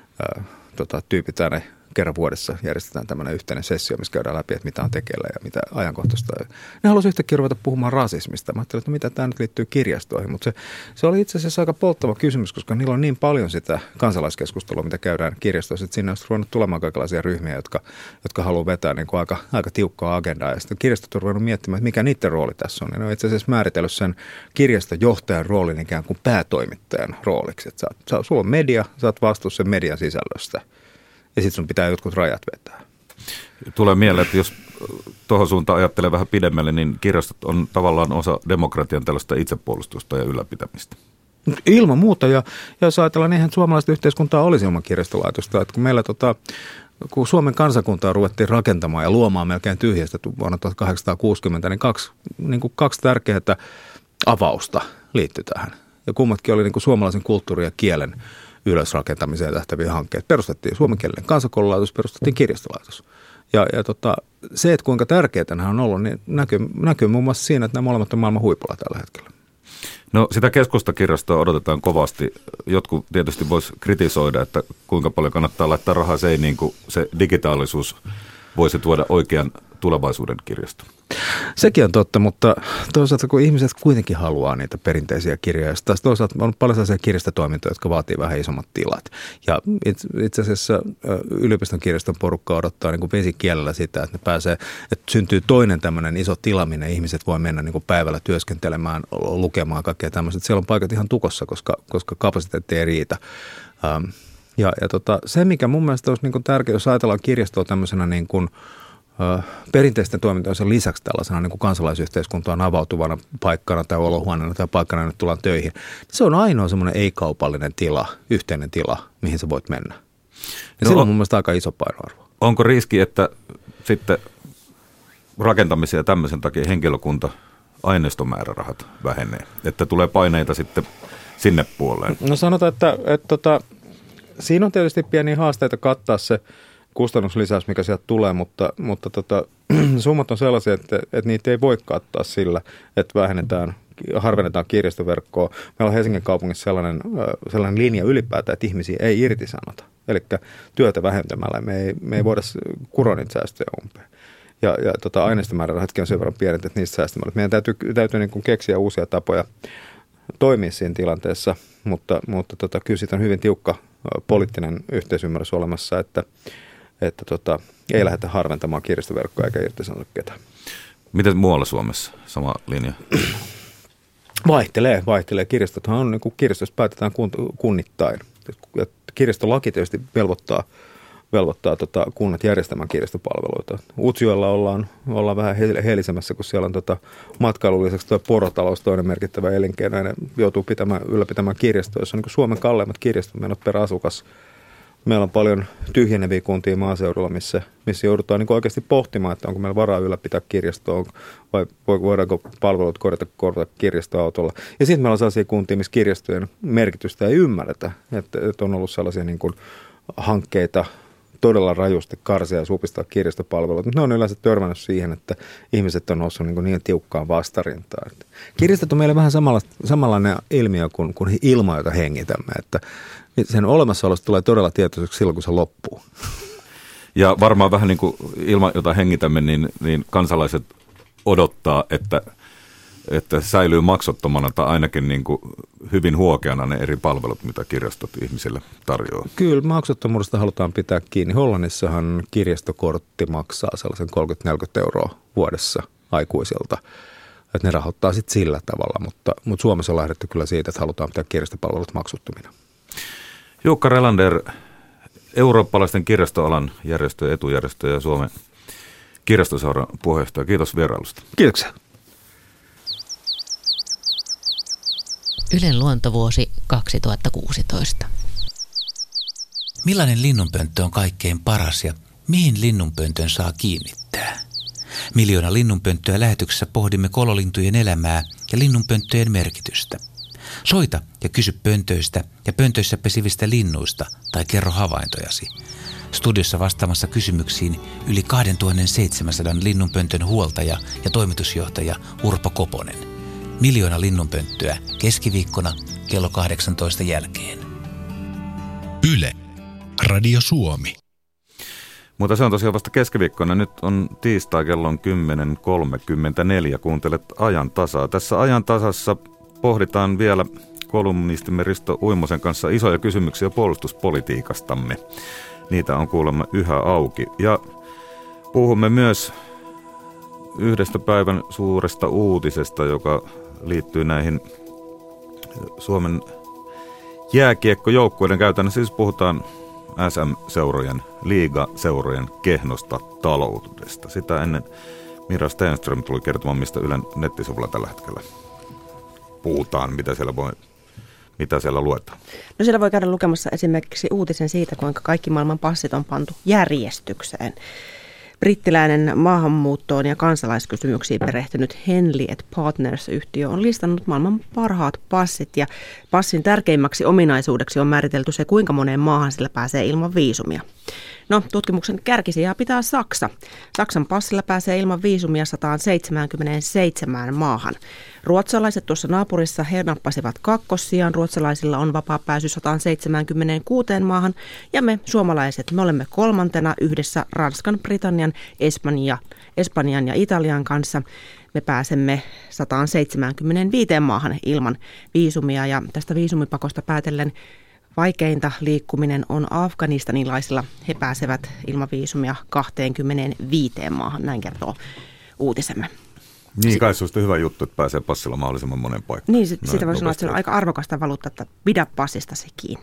tyypit aina kerran vuodessa järjestetään tämmöinen yhteinen sessio, missä käydään läpi, että mitä on tekeillä ja mitä ajankohtaista. Ne halusivat yhtäkkiä ruveta puhumaan rasismista. Mä ajattelin, että mitä tämä nyt liittyy kirjastoihin, mutta se oli itse asiassa aika polttava kysymys, koska niillä on niin paljon sitä kansalaiskeskustelua, mitä käydään kirjastoissa, että sinne on ruvennut tulemaan kaikenlaisia ryhmiä, jotka haluaa vetää niin kuin aika tiukkaa agendaa. Ja sitten kirjastot on ruvennut miettimään, että mikä niiden rooli tässä on. Ja ne on itse asiassa määritellyt sen kirjastojohtajan roolin ikään kuin päätoimittajan rooliksi. Että sulla on media, sä oot vastuussa sen median sisällöstä. Ja sitten sun pitää jotkut rajat vetää. Tulee mieleen, että jos tuohon suuntaan ajattelee vähän pidemmälle, niin kirjastot on tavallaan osa demokratian tällaista itsepuolustusta ja ylläpitämistä. Ilman muuta. Ja jos ajatellaan, eihän suomalaista yhteiskuntaa olisi ilman kirjastolaitosta. Että kun meillä kun Suomen kansakuntaa ruvettiin rakentamaan ja luomaan melkein tyhjästä vuonna 1860, niin kaksi tärkeää avausta liittyi tähän. Ja kummatkin oli niin kuin suomalaisen kulttuurin ja kielen ylösrakentamiseen tähtäviä hankkeet. Perustettiin suomenkielinen kansakoululaitos, perustettiin kirjastolaitos. Ja se, että kuinka tärkeää nämä on ollut, niin näkyy muun muassa siinä, että nämä molemmat on maailman huipulla tällä hetkellä. No sitä keskustakirjastoa odotetaan kovasti. Jotkut tietysti vois kritisoida, että kuinka paljon kannattaa laittaa rahaa seiniin, kun se digitaalisuus voisi tuoda oikean tulevaisuuden kirjaston. Sekin on totta, mutta toisaalta kun ihmiset kuitenkin haluaa niitä perinteisiä kirjoja, taas toisaalta on paljon sellaisia kirjastotoimintoja, jotka vaatii vähän isommat tilat. Ja itse asiassa yliopiston kirjaston porukka odottaa niin kuin vesikielellä sitä, että ne pääsee, että syntyy toinen tämmöinen iso tila, minne ihmiset voi mennä niin kuin päivällä työskentelemään, lukemaan kaikkea tämmöistä. Siellä on paikat ihan tukossa, koska kapasiteetti ei riitä. Se, mikä mun mielestä olisi niin kuin tärkeää, jos ajatellaan kirjastoa tämmöisenä niin kuin perinteisten toimintojen lisäksi tällaisena niin kuin kansalaisyhteiskuntaan avautuvana paikkana tai olohuoneena tai paikkana, että tullaan töihin. Se on ainoa semmoinen ei-kaupallinen tila, yhteinen tila, mihin sä voit mennä. Ja sillä on mun mielestä aika iso painoarvo. Onko riski, että sitten rakentamisen ja tämmöisen takia henkilökunta aineistomäärärahat vähenee? Että tulee paineita sitten sinne puoleen? No sanotaan, että siinä on tietysti pieniä haasteita kattaa se kustannuslisäys, mikä sieltä tulee, mutta summat on sellaisia, että niitä ei voi kattaa sillä, että harvennetaan kirjastoverkkoa. Meillä on Helsingin kaupungissa sellainen linja ylipäätään, että ihmisiä ei irtisanota. Eli työtä vähentämällä me ei voida kuroa niitä säästöjä umpeen. Ja aineistomäärärahatkin on sen verran pienet, että niistä säästämällä. Meidän täytyy niin kuin keksiä uusia tapoja toimia siinä tilanteessa, mutta kyllä siitä on hyvin tiukka poliittinen yhteisymmärrys olemassa, että ei lähdetä harventamaan kirjastoverkkoa eikä irtisanota ketään. Miten muualla Suomessa sama linja? Vaihtelee. Kirjastothan on, niin kuin kirjastossa päätetään kunnittain. Ja kirjastolaki tietysti velvoittaa kunnat järjestämään kirjastopalveluita. Utsjoella ollaan vähän helisemässä, kun siellä on matkailun lisäksi porotalous, toinen merkittävä elinkeino, ja ne joutuu ylläpitämään kirjastoja, jossa on niin kuin Suomen kalleimmat kirjastomenot per asukas. Meillä on paljon tyhjeneviä kuntia maaseudulla, missä joudutaan niin oikeasti pohtimaan, että onko meillä varaa ylläpitää kirjastoa vai voidaanko palvelut korjata kirjastoautolla. Ja sitten meillä on sellaisia kuntia, missä kirjastojen merkitystä ei ymmärretä, että on ollut sellaisia niin kuin hankkeita todella rajusti karsia ja supistaa kirjastopalveluita. Mutta ne on yleensä törmännyt siihen, että ihmiset on noussut niin tiukkaan vastarintaan. Kirjastot on meille vähän samanlainen ilmiö kuin ilma, jota hengitämme, että sen olemassaolosta tulee todella tietoiseksi silloin, kun se loppuu. Ja varmaan vähän niin kuin ilman, jota hengitämme, niin kansalaiset odottaa, että että säilyy maksuttomana tai ainakin niin kuin hyvin huokeana ne eri palvelut, mitä kirjastot ihmisille tarjoaa. Kyllä, maksuttomuudesta halutaan pitää kiinni. Hollannissahan kirjastokortti maksaa sellaisen 30-40 euroa vuodessa aikuiselta. Että ne rahoittaa sitten sillä tavalla, mutta Suomessa on lähdetty kyllä siitä, että halutaan pitää kirjastopalvelut maksuttomina. Jukka Relander, eurooppalaisten kirjastoalan järjestö, etujärjestö ja Suomen kirjastoseuran puheenjohtaja. Kiitos vierailusta. Kiitoksia. Ylen luontovuosi 2016. Millainen linnunpönttö on kaikkein paras ja mihin linnunpöntön saa kiinnittää? Miljoona linnunpönttöä lähetyksessä pohdimme kololintujen elämää ja linnunpönttöjen merkitystä. Soita ja kysy pöntöistä ja pöntöissä pesivistä linnuista tai kerro havaintojasi. Studiossa vastaamassa kysymyksiin yli 2700 linnunpöntön huoltaja ja toimitusjohtaja Urpo Koponen. Miljoona linnunpönttöä keskiviikkona kello 18 jälkeen. Yle. Radio Suomi. Mutta se on tosiaan vasta keskiviikkona. Nyt on tiistai kello 10.34. Kuuntelet Ajan tasaa. Tässä Ajan tasassa pohditaan vielä kolumnistimme Risto Uimosen kanssa isoja kysymyksiä puolustuspolitiikastamme. Niitä on kuulemma yhä auki. Ja puhumme myös yhdestä päivän suuresta uutisesta, joka liittyy näihin Suomen jääkiekkojoukkueiden käytännössä. Siis puhutaan SM-seurojen, liigaseurojen kehnosta taloudesta. Sitä ennen Mira Stenström tuli kertomaan, mistä Ylen nettisivulla tällä hetkellä puhutaan, mitä siellä luetaan. No siellä voi käydä lukemassa esimerkiksi uutisen siitä, kuinka kaikki maailman passit on pantu järjestykseen. Brittiläinen maahanmuuttoon ja kansalaiskysymyksiin perehtynyt Henley & Partners-yhtiö on listannut maailman parhaat passit ja passin tärkeimmäksi ominaisuudeksi on määritelty se, kuinka moneen maahan sillä pääsee ilman viisumia. No, tutkimuksen kärkisijaa pitää Saksa. Saksan passilla pääsee ilman viisumia 177 maahan. Ruotsalaiset tuossa naapurissa he nappasivat kakkossijaan. Ruotsalaisilla on vapaa pääsy 176 maahan. Ja me suomalaiset, me olemme kolmantena yhdessä Ranskan, Britannian, Espanjan ja Italian kanssa. Me pääsemme 175 maahan ilman viisumia ja tästä viisumipakosta päätellen vaikeinta liikkuminen on afganistanilaisilla. He pääsevät ilman viisumia 25 maahan, näin kertoo uutisemme. Niin, kai se on hyvä juttu, että pääsee passilla mahdollisimman monen paikkaan. Niin, sitä voi sanoa, että se on aika arvokasta valuutta, että pidä passistasi kiinni.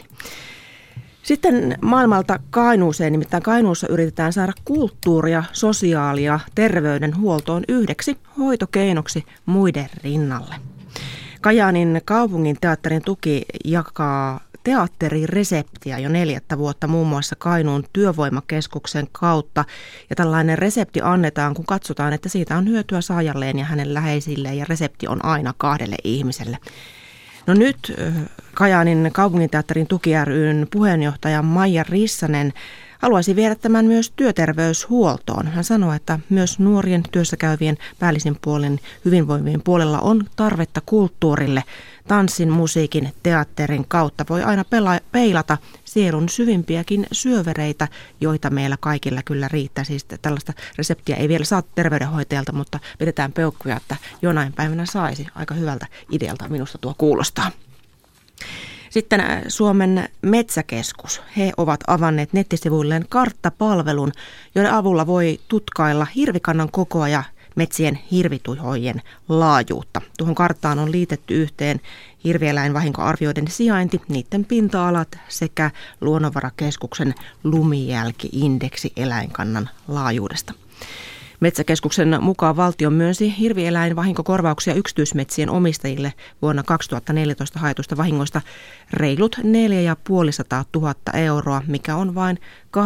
Sitten maailmalta Kainuuseen, nimittäin Kainuussa yritetään saada kulttuuria, sosiaalia, terveydenhuoltoon yhdeksi hoitokeinoksi muiden rinnalle. Kajaanin kaupungin teatterin tuki jakaa teatterireseptiä jo 4. vuotta muun muassa Kainuun työvoimakeskuksen kautta. Ja tällainen resepti annetaan, kun katsotaan, että siitä on hyötyä saajalleen ja hänen läheisilleen ja resepti on aina 2 ihmiselle. No nyt Kajaanin kaupunginteatterin tuki ry:n puheenjohtaja Maija Rissanen haluaisi viedä tämän myös työterveyshuoltoon. Hän sanoi, että myös nuorien työssäkäyvien päällisin puolin hyvinvoivien puolella on tarvetta kulttuurille. Tanssin, musiikin, teatterin kautta voi aina peilata sielun syvimpiäkin syövereitä, joita meillä kaikilla kyllä riittää. Siis tällaista reseptiä ei vielä saa terveydenhoitajalta, mutta pidetään peukkuja, että jonain päivänä saisi. Aika hyvältä idealta minusta tuo kuulostaa. Sitten Suomen metsäkeskus. He ovat avanneet nettisivuilleen karttapalvelun, joiden avulla voi tutkailla hirvikannan kokoa ja metsien hirvituhojen laajuutta. Tuohon karttaan on liitetty yhteen hirvieläinvahinkoarvioiden sijainti, niiden pinta-alat sekä Luonnonvarakeskuksen lumijälki-indeksi eläinkannan laajuudesta. Metsäkeskuksen mukaan valtio myönsi hirvieläinvahinkokorvauksia yksityismetsien omistajille vuonna 2014 haetuista vahingoista reilut 450 000 euroa, mikä on vain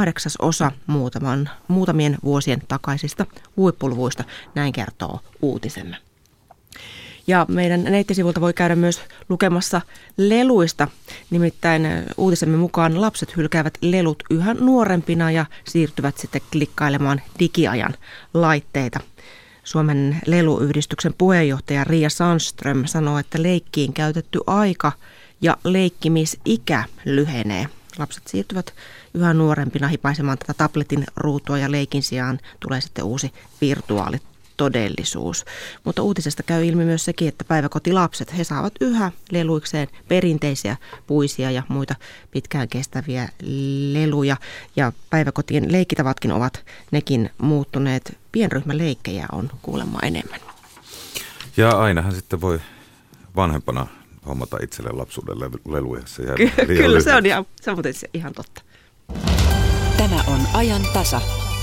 1/8 muutamien vuosien takaisista huippuluvuista, näin kertoo uutisemme. Ja meidän nettisivulta voi käydä myös lukemassa leluista. Nimittäin uutisemme mukaan lapset hylkäävät lelut yhä nuorempina ja siirtyvät sitten klikkailemaan digiajan laitteita. Suomen leluyhdistyksen puheenjohtaja Riia Sandström sanoo, että leikkiin käytetty aika ja leikkimisikä lyhenee. Lapset siirtyvät yhä nuorempina hipaisemaan tätä tabletin ruutua ja leikin sijaan tulee sitten uusi virtuaalitodellisuus. todellisuus. Mutta uutisesta käy ilmi myös sekin, että päiväkotilapset, he saavat yhä leluikseen perinteisiä puisia ja muita pitkään kestäviä leluja. Ja päiväkotien leikkitavatkin ovat nekin muuttuneet. Pienryhmäleikkejä on kuulemma enemmän. Ja ainahan sitten voi vanhempana hommata itselleen lapsuuden leluja. Kyllä, se on muuten ihan totta. Tämä on ajan tasa.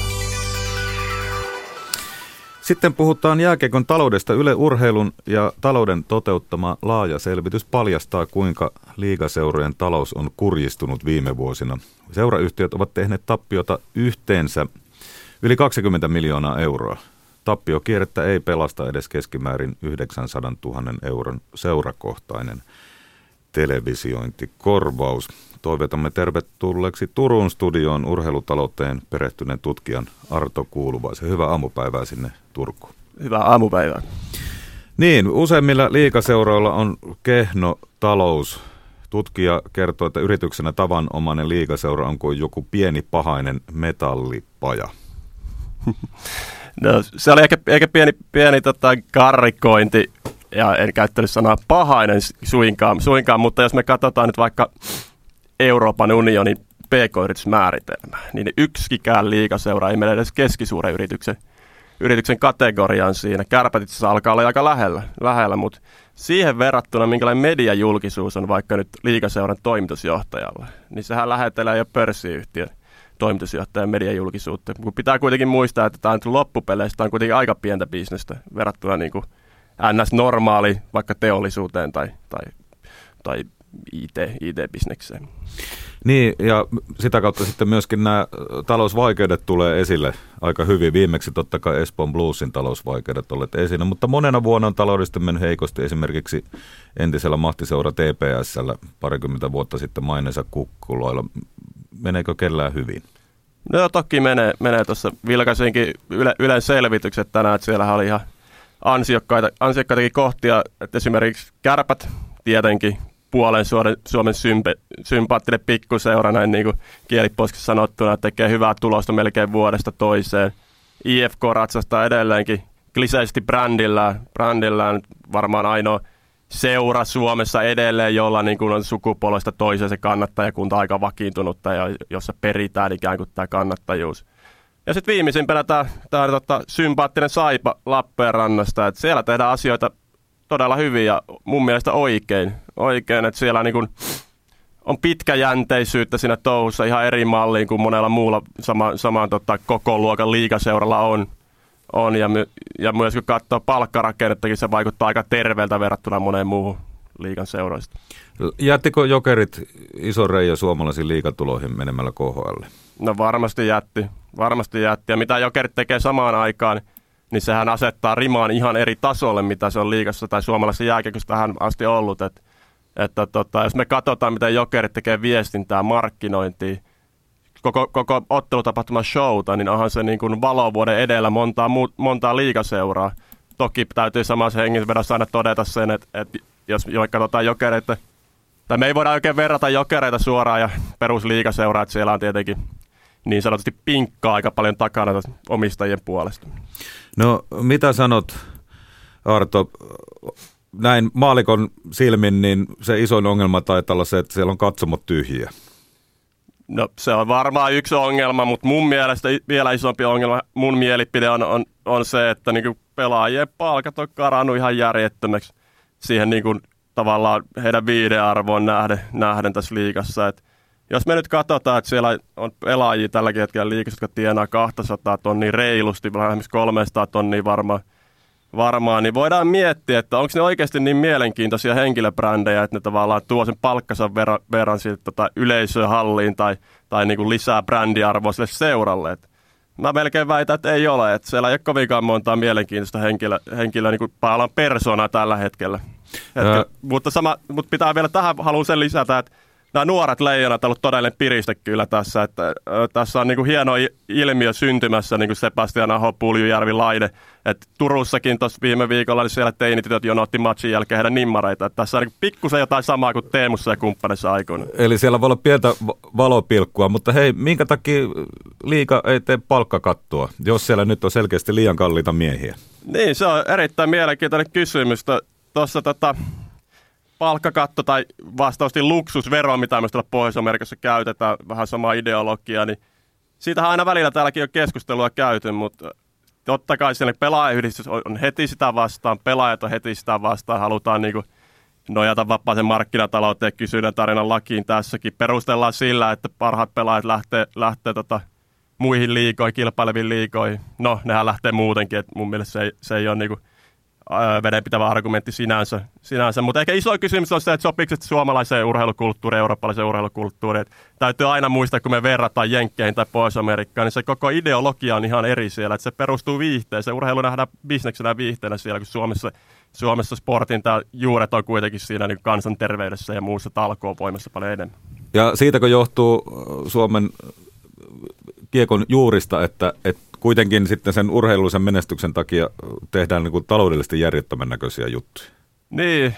Sitten puhutaan jääkiekon taloudesta. Yle Urheilun ja talouden toteuttama laaja selvitys paljastaa, kuinka liigaseurojen talous on kurjistunut viime vuosina. Seurayhtiöt ovat tehneet tappiota yhteensä yli 20 miljoonaa euroa. Tappiokierrettä ei pelasta edes keskimäärin 900 000 euron seurakohtainen televisiointikorvaus. Toivotamme tervetulleeksi Turun studioon urheilutalouteen perehtyneen tutkijan Arto Kuuluvaisen. Hyvää aamupäivää sinne Turkuun. Hyvää aamupäivää. Niin, useimmilla liigaseuroilla on kehno talous. Tutkija kertoo, että yrityksenä tavanomainen liigaseura on kuin joku pieni pahainen metallipaja. No, se oli ehkä pieni karrikointi, ja en käyttänyt sanaa pahainen suinkaan, mutta jos me katsotaan nyt vaikka Euroopan unionin pk-yritysmääritelmää, niin yksikään liigaseura ei mene edes keskisuuren yrityksen kategoriaan siinä. Kärpät itse asiassa alkaa olla aika lähellä, mutta siihen verrattuna, minkälainen mediajulkisuus on vaikka nyt liigaseuran toimitusjohtajalla, niin sehän lähetelee jo pörssiyhtiön toimitusjohtajan mediajulkisuutta. Kun pitää kuitenkin muistaa, että tämä on loppupeleissä on kuitenkin aika pientä bisnestä verrattuna niin kuin NS-normaali vaikka teollisuuteen tai IT-bisnekseen. Niin, ja sitä kautta sitten myöskin nämä talousvaikeudet tulee esille aika hyvin. Viimeksi totta kai Espoon Bluesin talousvaikeudet olleet esillä, mutta monena vuonna on taloudellisesti mennyt heikosti esimerkiksi entisellä mahtiseura TPS:llä 20 vuotta sitten maineensa kukkuloilla. Meneekö kellään hyvin? No toki menee tuossa. Vilkaisinkin Ylen selvitykset tänään, että siellähän oli ihan ansiokkaitakin kohtia, että esimerkiksi Kärpät tietenkin puolen Suomen sympaattinen pikkuseura, näin niin kuin kieliposkissa sanottuna, tekee hyvää tulosta melkein vuodesta toiseen. IFK ratsastaa edelleenkin kliseisesti brändillään varmaan ainoa seura Suomessa edelleen, jolla niin kuin on sukupolvesta toiseen se kannattajakunta aika vakiintunutta ja jossa peritään ikään kuin tämä kannattajuus. Ja sitten viimeisimpänä tämä sympaattinen Saipa Lappeenrannasta, että siellä tehdään asioita todella hyvin ja mun mielestä oikein, että siellä niin kuin on pitkäjänteisyyttä siinä touhussa ihan eri malliin kuin monella muulla saman koko luokan liigaseuralla on ja myös kun katsoo palkkarakennettakin, se vaikuttaa aika terveeltä verrattuna moneen muuhun liigan seuroista. Jättikö Jokerit iso reijä suomalaisiin liigatuloihin menemällä KHL? No varmasti jätti. Ja mitä Jokerit tekee samaan aikaan, niin sehän asettaa rimaan ihan eri tasolle, mitä se on liigassa tai suomalaisessa jääkiekossa tähän asti ollut. Että jos me katsotaan, miten Jokerit tekee viestintää, markkinointia, koko ottelutapahtuma showta, niin onhan se niin kuin valovuoden edellä montaa liigaseuraa. Toki täytyy samassa hengenvedossa aina todeta sen, että jos katsotaan Jokereita, tai me ei voida oikein verrata Jokereita suoraan ja perusliigaseuraa, että siellä on tietenkin niin sanotusti pinkkaa aika paljon takana omistajien puolesta. No mitä sanot, Arto? Näin maalikon silmin, niin se isoin ongelma taitaa olla se, että siellä on katsomot tyhjiä. No se on varmaan yksi ongelma, mutta mun mielestä vielä isompi ongelma, mun mielipide on se, että niinku pelaajien palkat on karannut ihan järjettömäksi siihen niinku tavallaan heidän viihdearvoon nähden tässä liigassa. Et jos me nyt katsotaan, että siellä on pelaajia tälläkin hetkellä liigassa, jotka tienaa 200 tonnia reilusti, esimerkiksi 300 tonnia varmaan, niin voidaan miettiä, että onko ne oikeasti niin mielenkiintoisia henkilöbrändejä, että ne tavallaan tuo sen palkkansa verran siitä yleisöä halliin tai niin kuin lisää brändiarvoa sille seuralle. Et mä melkein väitän, että ei ole. Että siellä ei ole kovinkaan montaa mielenkiintoista henkilöä niin kuin paljon persoonaa tällä hetkellä. Mutta pitää vielä tähän, haluan sen lisätä, että nämä nuoret leijonat on ollut todellinen piriste kyllä tässä, että tässä on niin kuin hieno ilmiö syntymässä, niin kuin Sebastian Aho, Puljujärvi, Laine. Et Turussakin tuossa viime viikolla niin siellä teinitytöt jonotti matchin jälkeen heidän nimmareita. Et tässä on niin pikkusen jotain samaa kuin Teemussa ja kumppanissa aikoina. Eli siellä voi olla pientä valopilkkua, mutta hei, minkä takia liiga ei tee palkkakattoa, jos siellä nyt on selkeästi liian kalliita miehiä? Niin, se on erittäin mielenkiintoinen kysymys. Tuossa palkkakatto tai vastaavasti luksusvero, mitä myös tuolla Pohjois-Amerikassa käytetään, vähän sama ideologia, niin siitähän aina välillä täälläkin on keskustelua käyty, mutta totta kai siellä pelaajayhdistys on heti sitä vastaan, pelaajat on heti sitä vastaan, halutaan niin kuin nojata vapaaseen markkinatalouteen kysynnän tarinan lakiin tässäkin. Perustellaan sillä, että parhaat pelaajat lähtee muihin liigoihin, kilpaileviin liigoihin. No, nehän lähtee muutenkin, että mun mielestä se ei ole niin kuin vedenpitävä argumentti sinänsä. Mutta ehkä iso kysymys on se, että sopiiko se suomalaiseen urheilukulttuuriin, eurooppalaiseen urheilukulttuuriin. Että täytyy aina muistaa, kun me verrataan Jenkkeihin tai Pohjois-Amerikkaan, niin se koko ideologia on ihan eri siellä. Että se perustuu viihteeseen. Urheilu nähdään bisneksenä ja viihteenä siellä, kun Suomessa sportin tämä juuret on kuitenkin siinä niin kansanterveydessä ja muussa talkoovoimassa paljon enemmän. Ja siitäkö johtuu Suomen kiekon juurista, että kuitenkin sitten sen urheilullisen menestyksen takia tehdään niin kuin taloudellisesti järjettömän näköisiä juttuja? Niin,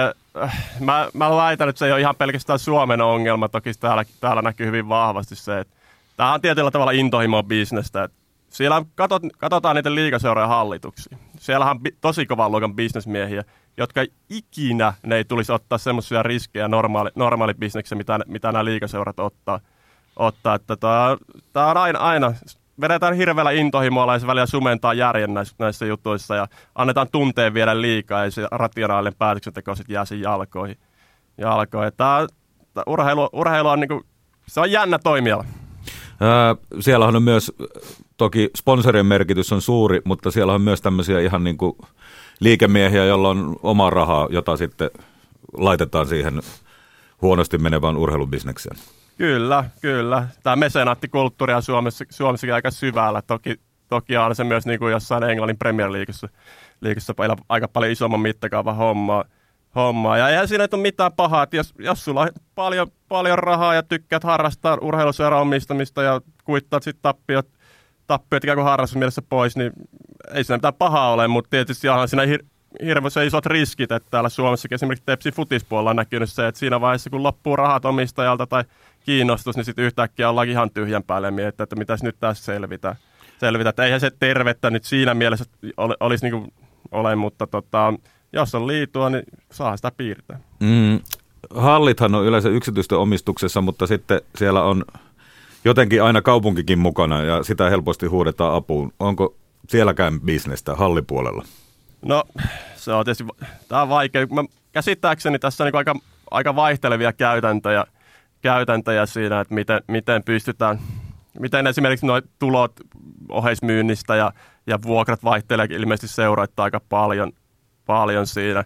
mä väitän, että se ei ole ihan pelkästään Suomen ongelma. Toki täällä näkyy hyvin vahvasti se, että tämä on tietyllä tavalla intohimoa bisnestä. Siellä katsotaan niitä liigaseurojen hallituksia. Siellähän on tosi kovan luokan bisnesmiehiä, jotka ikinä ne ei tulisi ottaa semmoisia riskejä normaali bisneksessä, mitä nämä liigaseurat ottaa. Tämä on aina vedetään hirveällä intohimoilla ja se välillä sumentaa järjen näissä jutuissa ja annetaan tunteen viedä liikaa ja se rationaalinen päätöksenteko sitten jää siinä jalkoihin. Tämä urheilu on niinku, se on jännä toimiala. Siellä on myös, toki sponsorien merkitys on suuri, mutta siellä on myös tämmöisiä ihan niin kuin liikemiehiä, joilla on omaa rahaa, jota sitten laitetaan siihen huonosti menevään urheilubisnekseen. Kyllä. Tämä mesenaattikulttuuri on Suomessakin aika syvällä. Toki on se myös niin kuin jossain Englannin Premier Leaguessa aika paljon isomman mittakaavan hommaa. Ja eihän siinä ei ole mitään pahaa, että jos sulla on paljon rahaa ja tykkäät harrastaa urheiluseuran omistamista ja kuittaat sitten tappiot ikään kuin harrastusmielessä pois, niin ei siinä mitään pahaa ole, mutta tietysti onhan siinä hirveän isot riskit, että täällä Suomessakin esimerkiksi Tepsi futispuolella on näkynyt se, että siinä vaiheessa kun loppuu rahat omistajalta tai kiinnostus, niin sitten yhtäkkiä ollaan ihan tyhjän päälle miettiä, että mitäs nyt tässä selvitä. Että eihän se tervettä nyt siinä mielessä olisi niin kuin ole, mutta jos on liitua, niin saa sitä piirtää. Hallithan on yleensä yksityisten omistuksessa, mutta sitten siellä on jotenkin aina kaupunkikin mukana ja sitä helposti huudetaan apuun. Onko sielläkään bisnestä hallipuolella? No, se on tietysti, tämä on vaikea. Käsittääkseni tässä on niin aika vaihtelevia käytäntöjä siinä, että miten pystytään, miten esimerkiksi nuo tulot oheismyynnistä ja vuokrat vaihtelee ilmeisesti seuroittaa aika paljon siinä.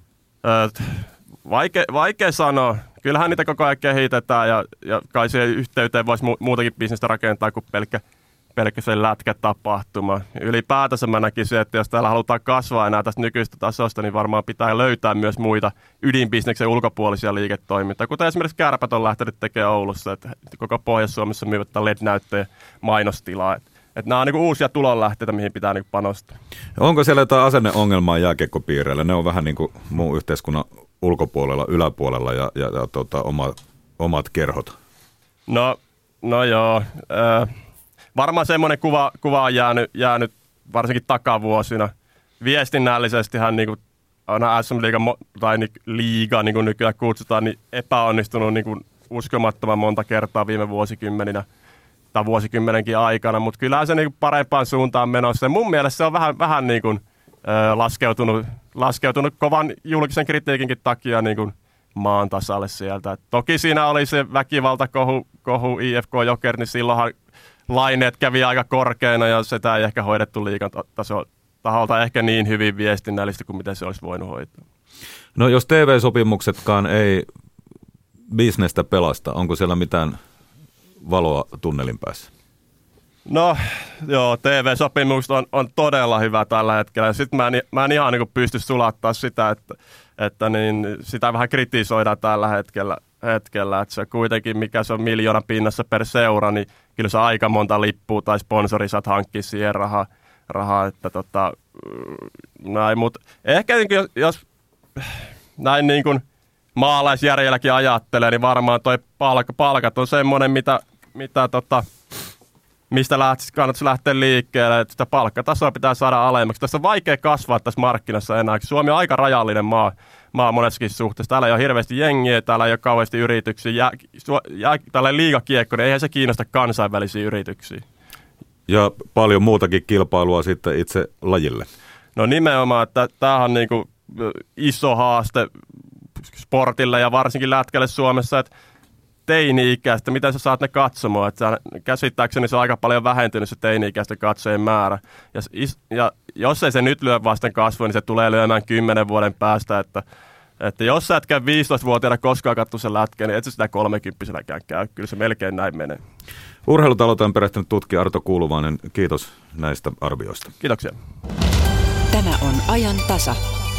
Vaikea sanoa. Kyllähän niitä koko ajan kehitetään ja kai siihen yhteyteen voisi muutakin bisnestä rakentaa kuin pelkkä se lätkätapahtuma. Ylipäätänsä mä näkisin, että jos täällä halutaan kasvaa enää tästä nykyistä tasosta, niin varmaan pitää löytää myös muita ydinbisneksen ulkopuolisia liiketoimintaa, kuten esimerkiksi Kärpät on lähtenyt tekemään Oulussa, että koko Pohjois-Suomessa myyvät LED-näyttöjä mainostilaa. Että nämä on niin kuin uusia tulonlähteitä, mihin pitää niin kuin panostaa. Onko siellä jotain asenneongelmaa jääkiekkopiireillä? Ne on vähän niin kuin muun yhteiskunnan ulkopuolella, yläpuolella ja omat kerhot. No joo. Varmaan semmoinen kuva on jäänyt varsinkin takavuosina. Viestinnällisestihän niin kuin aina SM-liiga, niin kuin nykyään kutsutaan, niin epäonnistunut niin kuin uskomattoman monta kertaa viime vuosikymmeninä tai vuosikymmenenkin aikana, mutta kyllähän se niin kuin parempaan suuntaan menossa. Ja mun mielestä se on vähän niin kuin, laskeutunut kovan julkisen kritiikinkin takia niin kuin maan tasalle sieltä. Et toki siinä oli se väkivaltakohu IFK Joker, niin silloinhan laineet kävi aika korkeana ja sitä ei ehkä hoidettu liigan taholta ehkä niin hyvin viestinnällistä kuin miten se olisi voinut hoitaa. No jos TV-sopimuksetkaan ei bisnestä pelasta, onko siellä mitään valoa tunnelin päässä? No joo, TV-sopimukset on todella hyvä tällä hetkellä. Sitten mä en ihan niin pysty sulattaa sitä, että niin, sitä vähän kritisoidaan tällä hetkellä. Että se kuitenkin, mikä se on 1 000 000 pinnassa per seura, niin kyllä se aika monta lippua tai sponsori saat hankkia siihen rahaa että näin. Mutta ehkä jos näin niin kuin maalaisjärjelläkin ajattelee, niin varmaan toi palkat on semmoinen, mistä kannattaisi lähteä liikkeelle, että sitä palkkatasoa pitää saada alemmaksi. Tässä on vaikea kasvaa tässä markkinassa enää. Suomi on aika rajallinen maa monessakin suhteessa. Täällä ei ole hirveästi jengiä, täällä ei ole kauheasti yrityksiä. Täällä liigakiekko, niin eihän se kiinnosta kansainvälisiä yrityksiä. Ja paljon muutakin kilpailua sitten itse lajille. No nimenomaan, että tämähän on niinku iso haaste sportille ja varsinkin lätkälle Suomessa, että teini-ikäistä, miten sä saat ne katsomaan. Että käsittääkseni se on aika paljon vähentynyt se teini-ikäisten katsojien määrä. Ja jos ei se nyt lyö vasten kasvua, niin se tulee lyömään 10 vuoden päästä. Että jos sä et käy 15-vuotiaana koskaan katsoa sen lätkän, niin et sä sitä 30-vuotiaanakään käy. Kyllä se melkein näin menee. Urheilutalouteen perehtynyt tutkija Arto Kuuluvainen, kiitos näistä arvioista. Kiitoksia. Tämä on ajan tasa.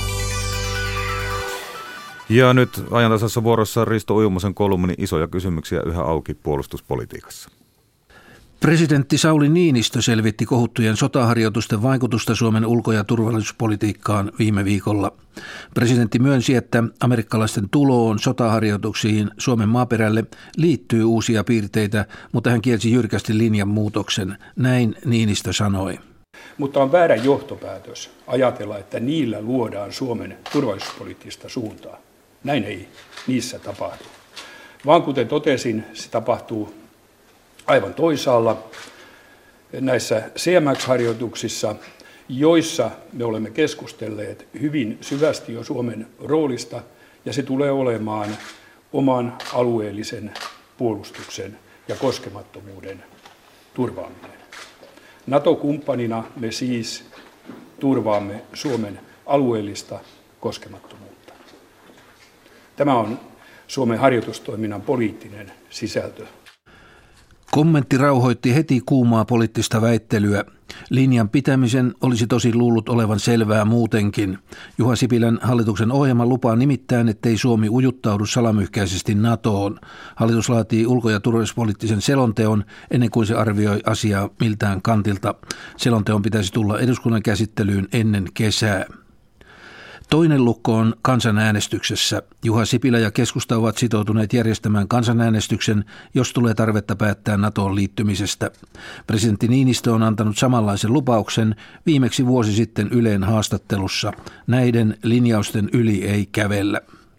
Ja nyt ajantasassa vuorossa Risto Ujumosen kolumni Isoja kysymyksiä yhä auki puolustuspolitiikassa. Presidentti Sauli Niinistö selvitti kohuttujen sotaharjoitusten vaikutusta Suomen ulko- ja turvallisuuspolitiikkaan viime viikolla. Presidentti myönsi, että amerikkalaisten tuloon sotaharjoituksiin Suomen maaperälle liittyy uusia piirteitä, mutta hän kielsi jyrkästi linjan muutoksen. Näin Niinistö sanoi. Mutta on väärä johtopäätös ajatella, että niillä luodaan Suomen turvallisuuspoliittista suuntaa. Näin ei niissä tapahdu. Vaan kuten totesin, se tapahtuu aivan toisaalla näissä CMX-harjoituksissa, joissa me olemme keskustelleet hyvin syvästi jo Suomen roolista, ja se tulee olemaan oman alueellisen puolustuksen ja koskemattomuuden turvaaminen. NATO-kumppanina me siis turvaamme Suomen alueellista koskemattomuutta. Tämä on Suomen harjoitustoiminnan poliittinen sisältö. Kommentti rauhoitti heti kuumaa poliittista väittelyä. Linjan pitämisen olisi tosi luullut olevan selvää muutenkin. Juha Sipilän hallituksen ohjelma lupaa nimittäin, ettei Suomi ujuttaudu salamyhkäisesti NATOon. Hallitus laatii ulko- ja turvallisuuspoliittisen selonteon ennen kuin se arvioi asiaa miltään kantilta. Selonteon pitäisi tulla eduskunnan käsittelyyn ennen kesää. Toinen lukko on kansanäänestyksessä. Juha Sipilä ja keskusta ovat sitoutuneet järjestämään kansanäänestyksen, jos tulee tarvetta päättää NATOon liittymisestä. Presidentti Niinistö on antanut samanlaisen lupauksen viimeksi vuosi sitten Ylen haastattelussa. Näiden linjausten yli ei kävellä.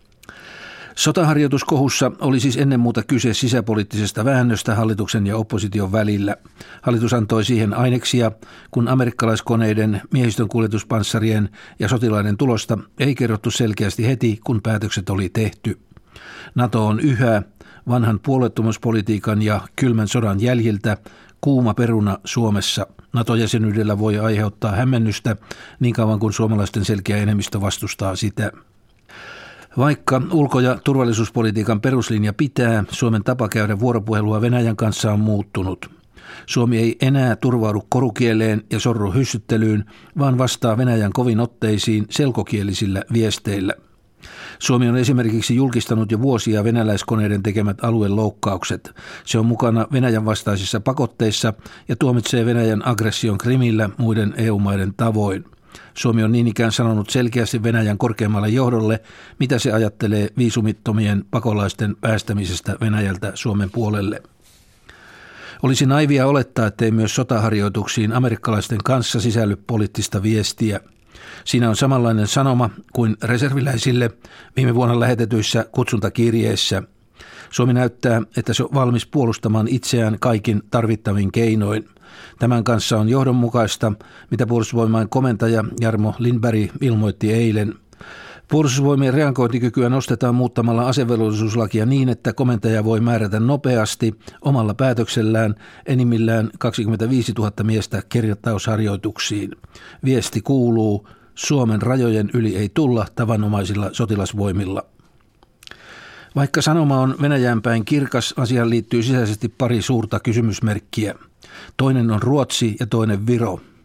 Sotaharjoituskohussa oli siis ennen muuta kyse sisäpoliittisesta väännöstä hallituksen ja opposition välillä. Hallitus antoi siihen aineksia, kun amerikkalaiskoneiden, miehistön kuljetuspanssarien ja sotilaiden tulosta ei kerrottu selkeästi heti, kun päätökset oli tehty. NATO on yhä vanhan puolueettomuuspolitiikan ja kylmän sodan jäljiltä kuuma peruna Suomessa. NATO-jäsenyydellä voi aiheuttaa hämmennystä niin kauan kuin suomalaisten selkeä enemmistö vastustaa sitä. Vaikka ulko- ja turvallisuuspolitiikan peruslinja pitää, Suomen tapa käydä vuoropuhelua Venäjän kanssa on muuttunut. Suomi ei enää turvaudu korukieleen ja sorru hyssyttelyyn, vaan vastaa Venäjän kovin otteisiin selkokielisillä viesteillä. Suomi on esimerkiksi julkistanut jo vuosia venäläiskoneiden tekemät alueloukkaukset. Se on mukana Venäjän vastaisissa pakotteissa ja tuomitsee Venäjän aggression Krimillä muiden EU-maiden tavoin. Suomi on niin ikään sanonut selkeästi Venäjän korkeammalle johdolle, mitä se ajattelee viisumittomien pakolaisten päästämisestä Venäjältä Suomen puolelle. Olisi naivia olettaa, ettei myös sotaharjoituksiin amerikkalaisten kanssa sisälly poliittista viestiä. Siinä on samanlainen sanoma kuin reserviläisille viime vuonna lähetetyissä kutsuntakirjeissä. Suomi näyttää, että se on valmis puolustamaan itseään kaikin tarvittavin keinoin. Tämän kanssa on johdonmukaista, mitä Puolustusvoimain komentaja Jarmo Lindberg ilmoitti eilen. Puolustusvoimien reagointikykyä nostetaan muuttamalla asevelvollisuuslakia niin, että komentaja voi määrätä nopeasti omalla päätöksellään enimmillään 25 000 miestä kertausharjoituksiin. Viesti kuuluu, Suomen rajojen yli ei tulla tavanomaisilla sotilasvoimilla. Vaikka sanoma on Venäjään päin kirkas, asiaan liittyy sisäisesti pari suurta kysymysmerkkiä. Toinen on Ruotsi ja toinen Viro.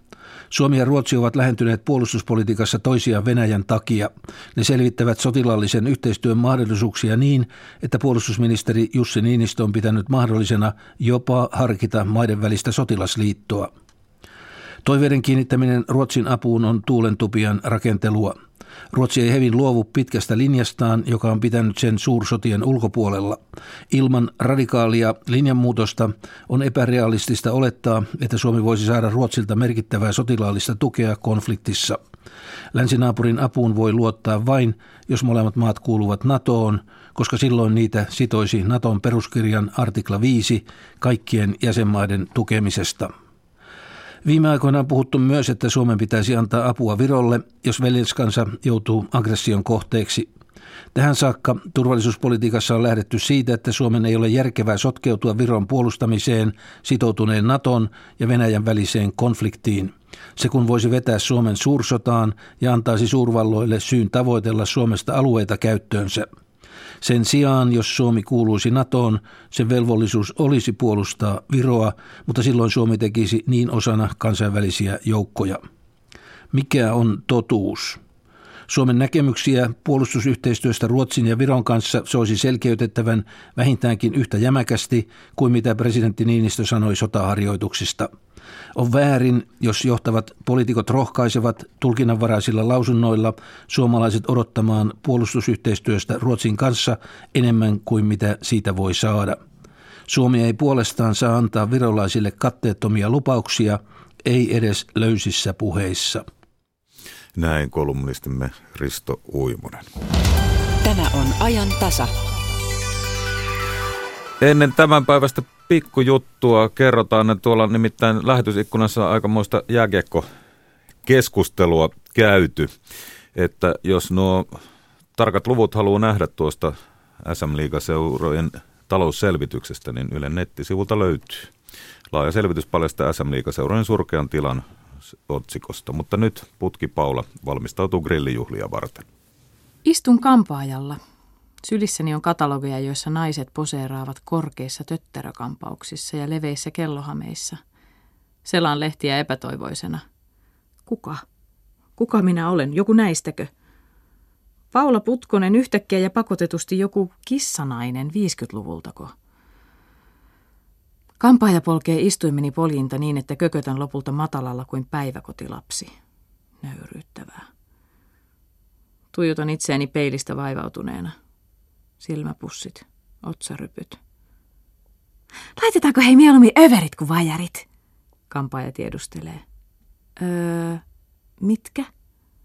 Suomi ja Ruotsi ovat lähentyneet puolustuspolitiikassa toisiaan Venäjän takia. Ne selvittävät sotilaallisen yhteistyön mahdollisuuksia niin, että puolustusministeri Jussi Niinistö on pitänyt mahdollisena jopa harkita maiden välistä sotilasliittoa. Toiveiden kiinnittäminen Ruotsin apuun on tuulentupian rakentelua. Ruotsi ei hevin luovu pitkästä linjastaan, joka on pitänyt sen suursotien ulkopuolella. Ilman radikaalia linjanmuutosta on epärealistista olettaa, että Suomi voisi saada Ruotsilta merkittävää sotilaallista tukea konfliktissa. Länsinaapurin apuun voi luottaa vain, jos molemmat maat kuuluvat NATOon, koska silloin niitä sitoisi NATOn peruskirjan artikla 5 kaikkien jäsenmaiden tukemisesta. Viime aikoina on puhuttu myös, että Suomen pitäisi antaa apua Virolle, jos veljeskansa joutuu aggression kohteeksi. Tähän saakka turvallisuuspolitiikassa on lähdetty siitä, että Suomen ei ole järkevää sotkeutua Viron puolustamiseen sitoutuneen NATOn ja Venäjän väliseen konfliktiin. Se kun voisi vetää Suomen suursotaan ja antaisi suurvalloille syyn tavoitella Suomesta alueita käyttöönsä. Sen sijaan, jos Suomi kuuluisi NATOon, sen velvollisuus olisi puolustaa Viroa, mutta silloin Suomi tekisi niin osana kansainvälisiä joukkoja. Mikä on totuus? Suomen näkemyksiä puolustusyhteistyöstä Ruotsin ja Viron kanssa soisi selkeytettävän vähintäänkin yhtä jämäkästi kuin mitä presidentti Niinistö sanoi sotaharjoituksista. On väärin, jos johtavat poliitikot rohkaisevat tulkinnanvaraisilla lausunnoilla suomalaiset odottamaan puolustusyhteistyöstä Ruotsin kanssa enemmän kuin mitä siitä voi saada. Suomi ei puolestaan saa antaa virolaisille katteettomia lupauksia, ei edes löysissä puheissa. Näin kolumnistimme Risto Uimonen. Tämä on ajan tasa. Ennen tämän päivästä pikkujuttua kerrotaan, että tuolla nimittäin lähetysikkunassa on aikamoista jääkiekkokeskustelua käyty, että jos nuo tarkat luvut haluaa nähdä tuosta SM-liigaseurojen talousselvityksestä, niin Ylen nettisivulta löytyy. Laaja selvitys paljastaa SM-liigaseurojen surkean tilan otsikosta, mutta nyt Putki Paula valmistautuu grillijuhlia varten. Istun kampaajalla. Sylissäni on katalogeja, joissa naiset poseeraavat korkeissa tötterökampauksissa ja leveissä kellohameissa. Selaan lehtiä epätoivoisena. Kuka? Kuka minä olen? Joku näistäkö? Paula Putkonen yhtäkkiä ja pakotetusti joku kissanainen 50-luvultako? Kampaaja polkee istuimeni poljinta niin, että kökötän lopulta matalalla kuin päiväkotilapsi. Nöyryyttävää. Tuijotan itseäni peilistä vaivautuneena. Silmäpussit, otsarypyt. Laitetaanko hei mieluummin överit kuin vajarit? Kampaaja tiedustelee. Mitkä?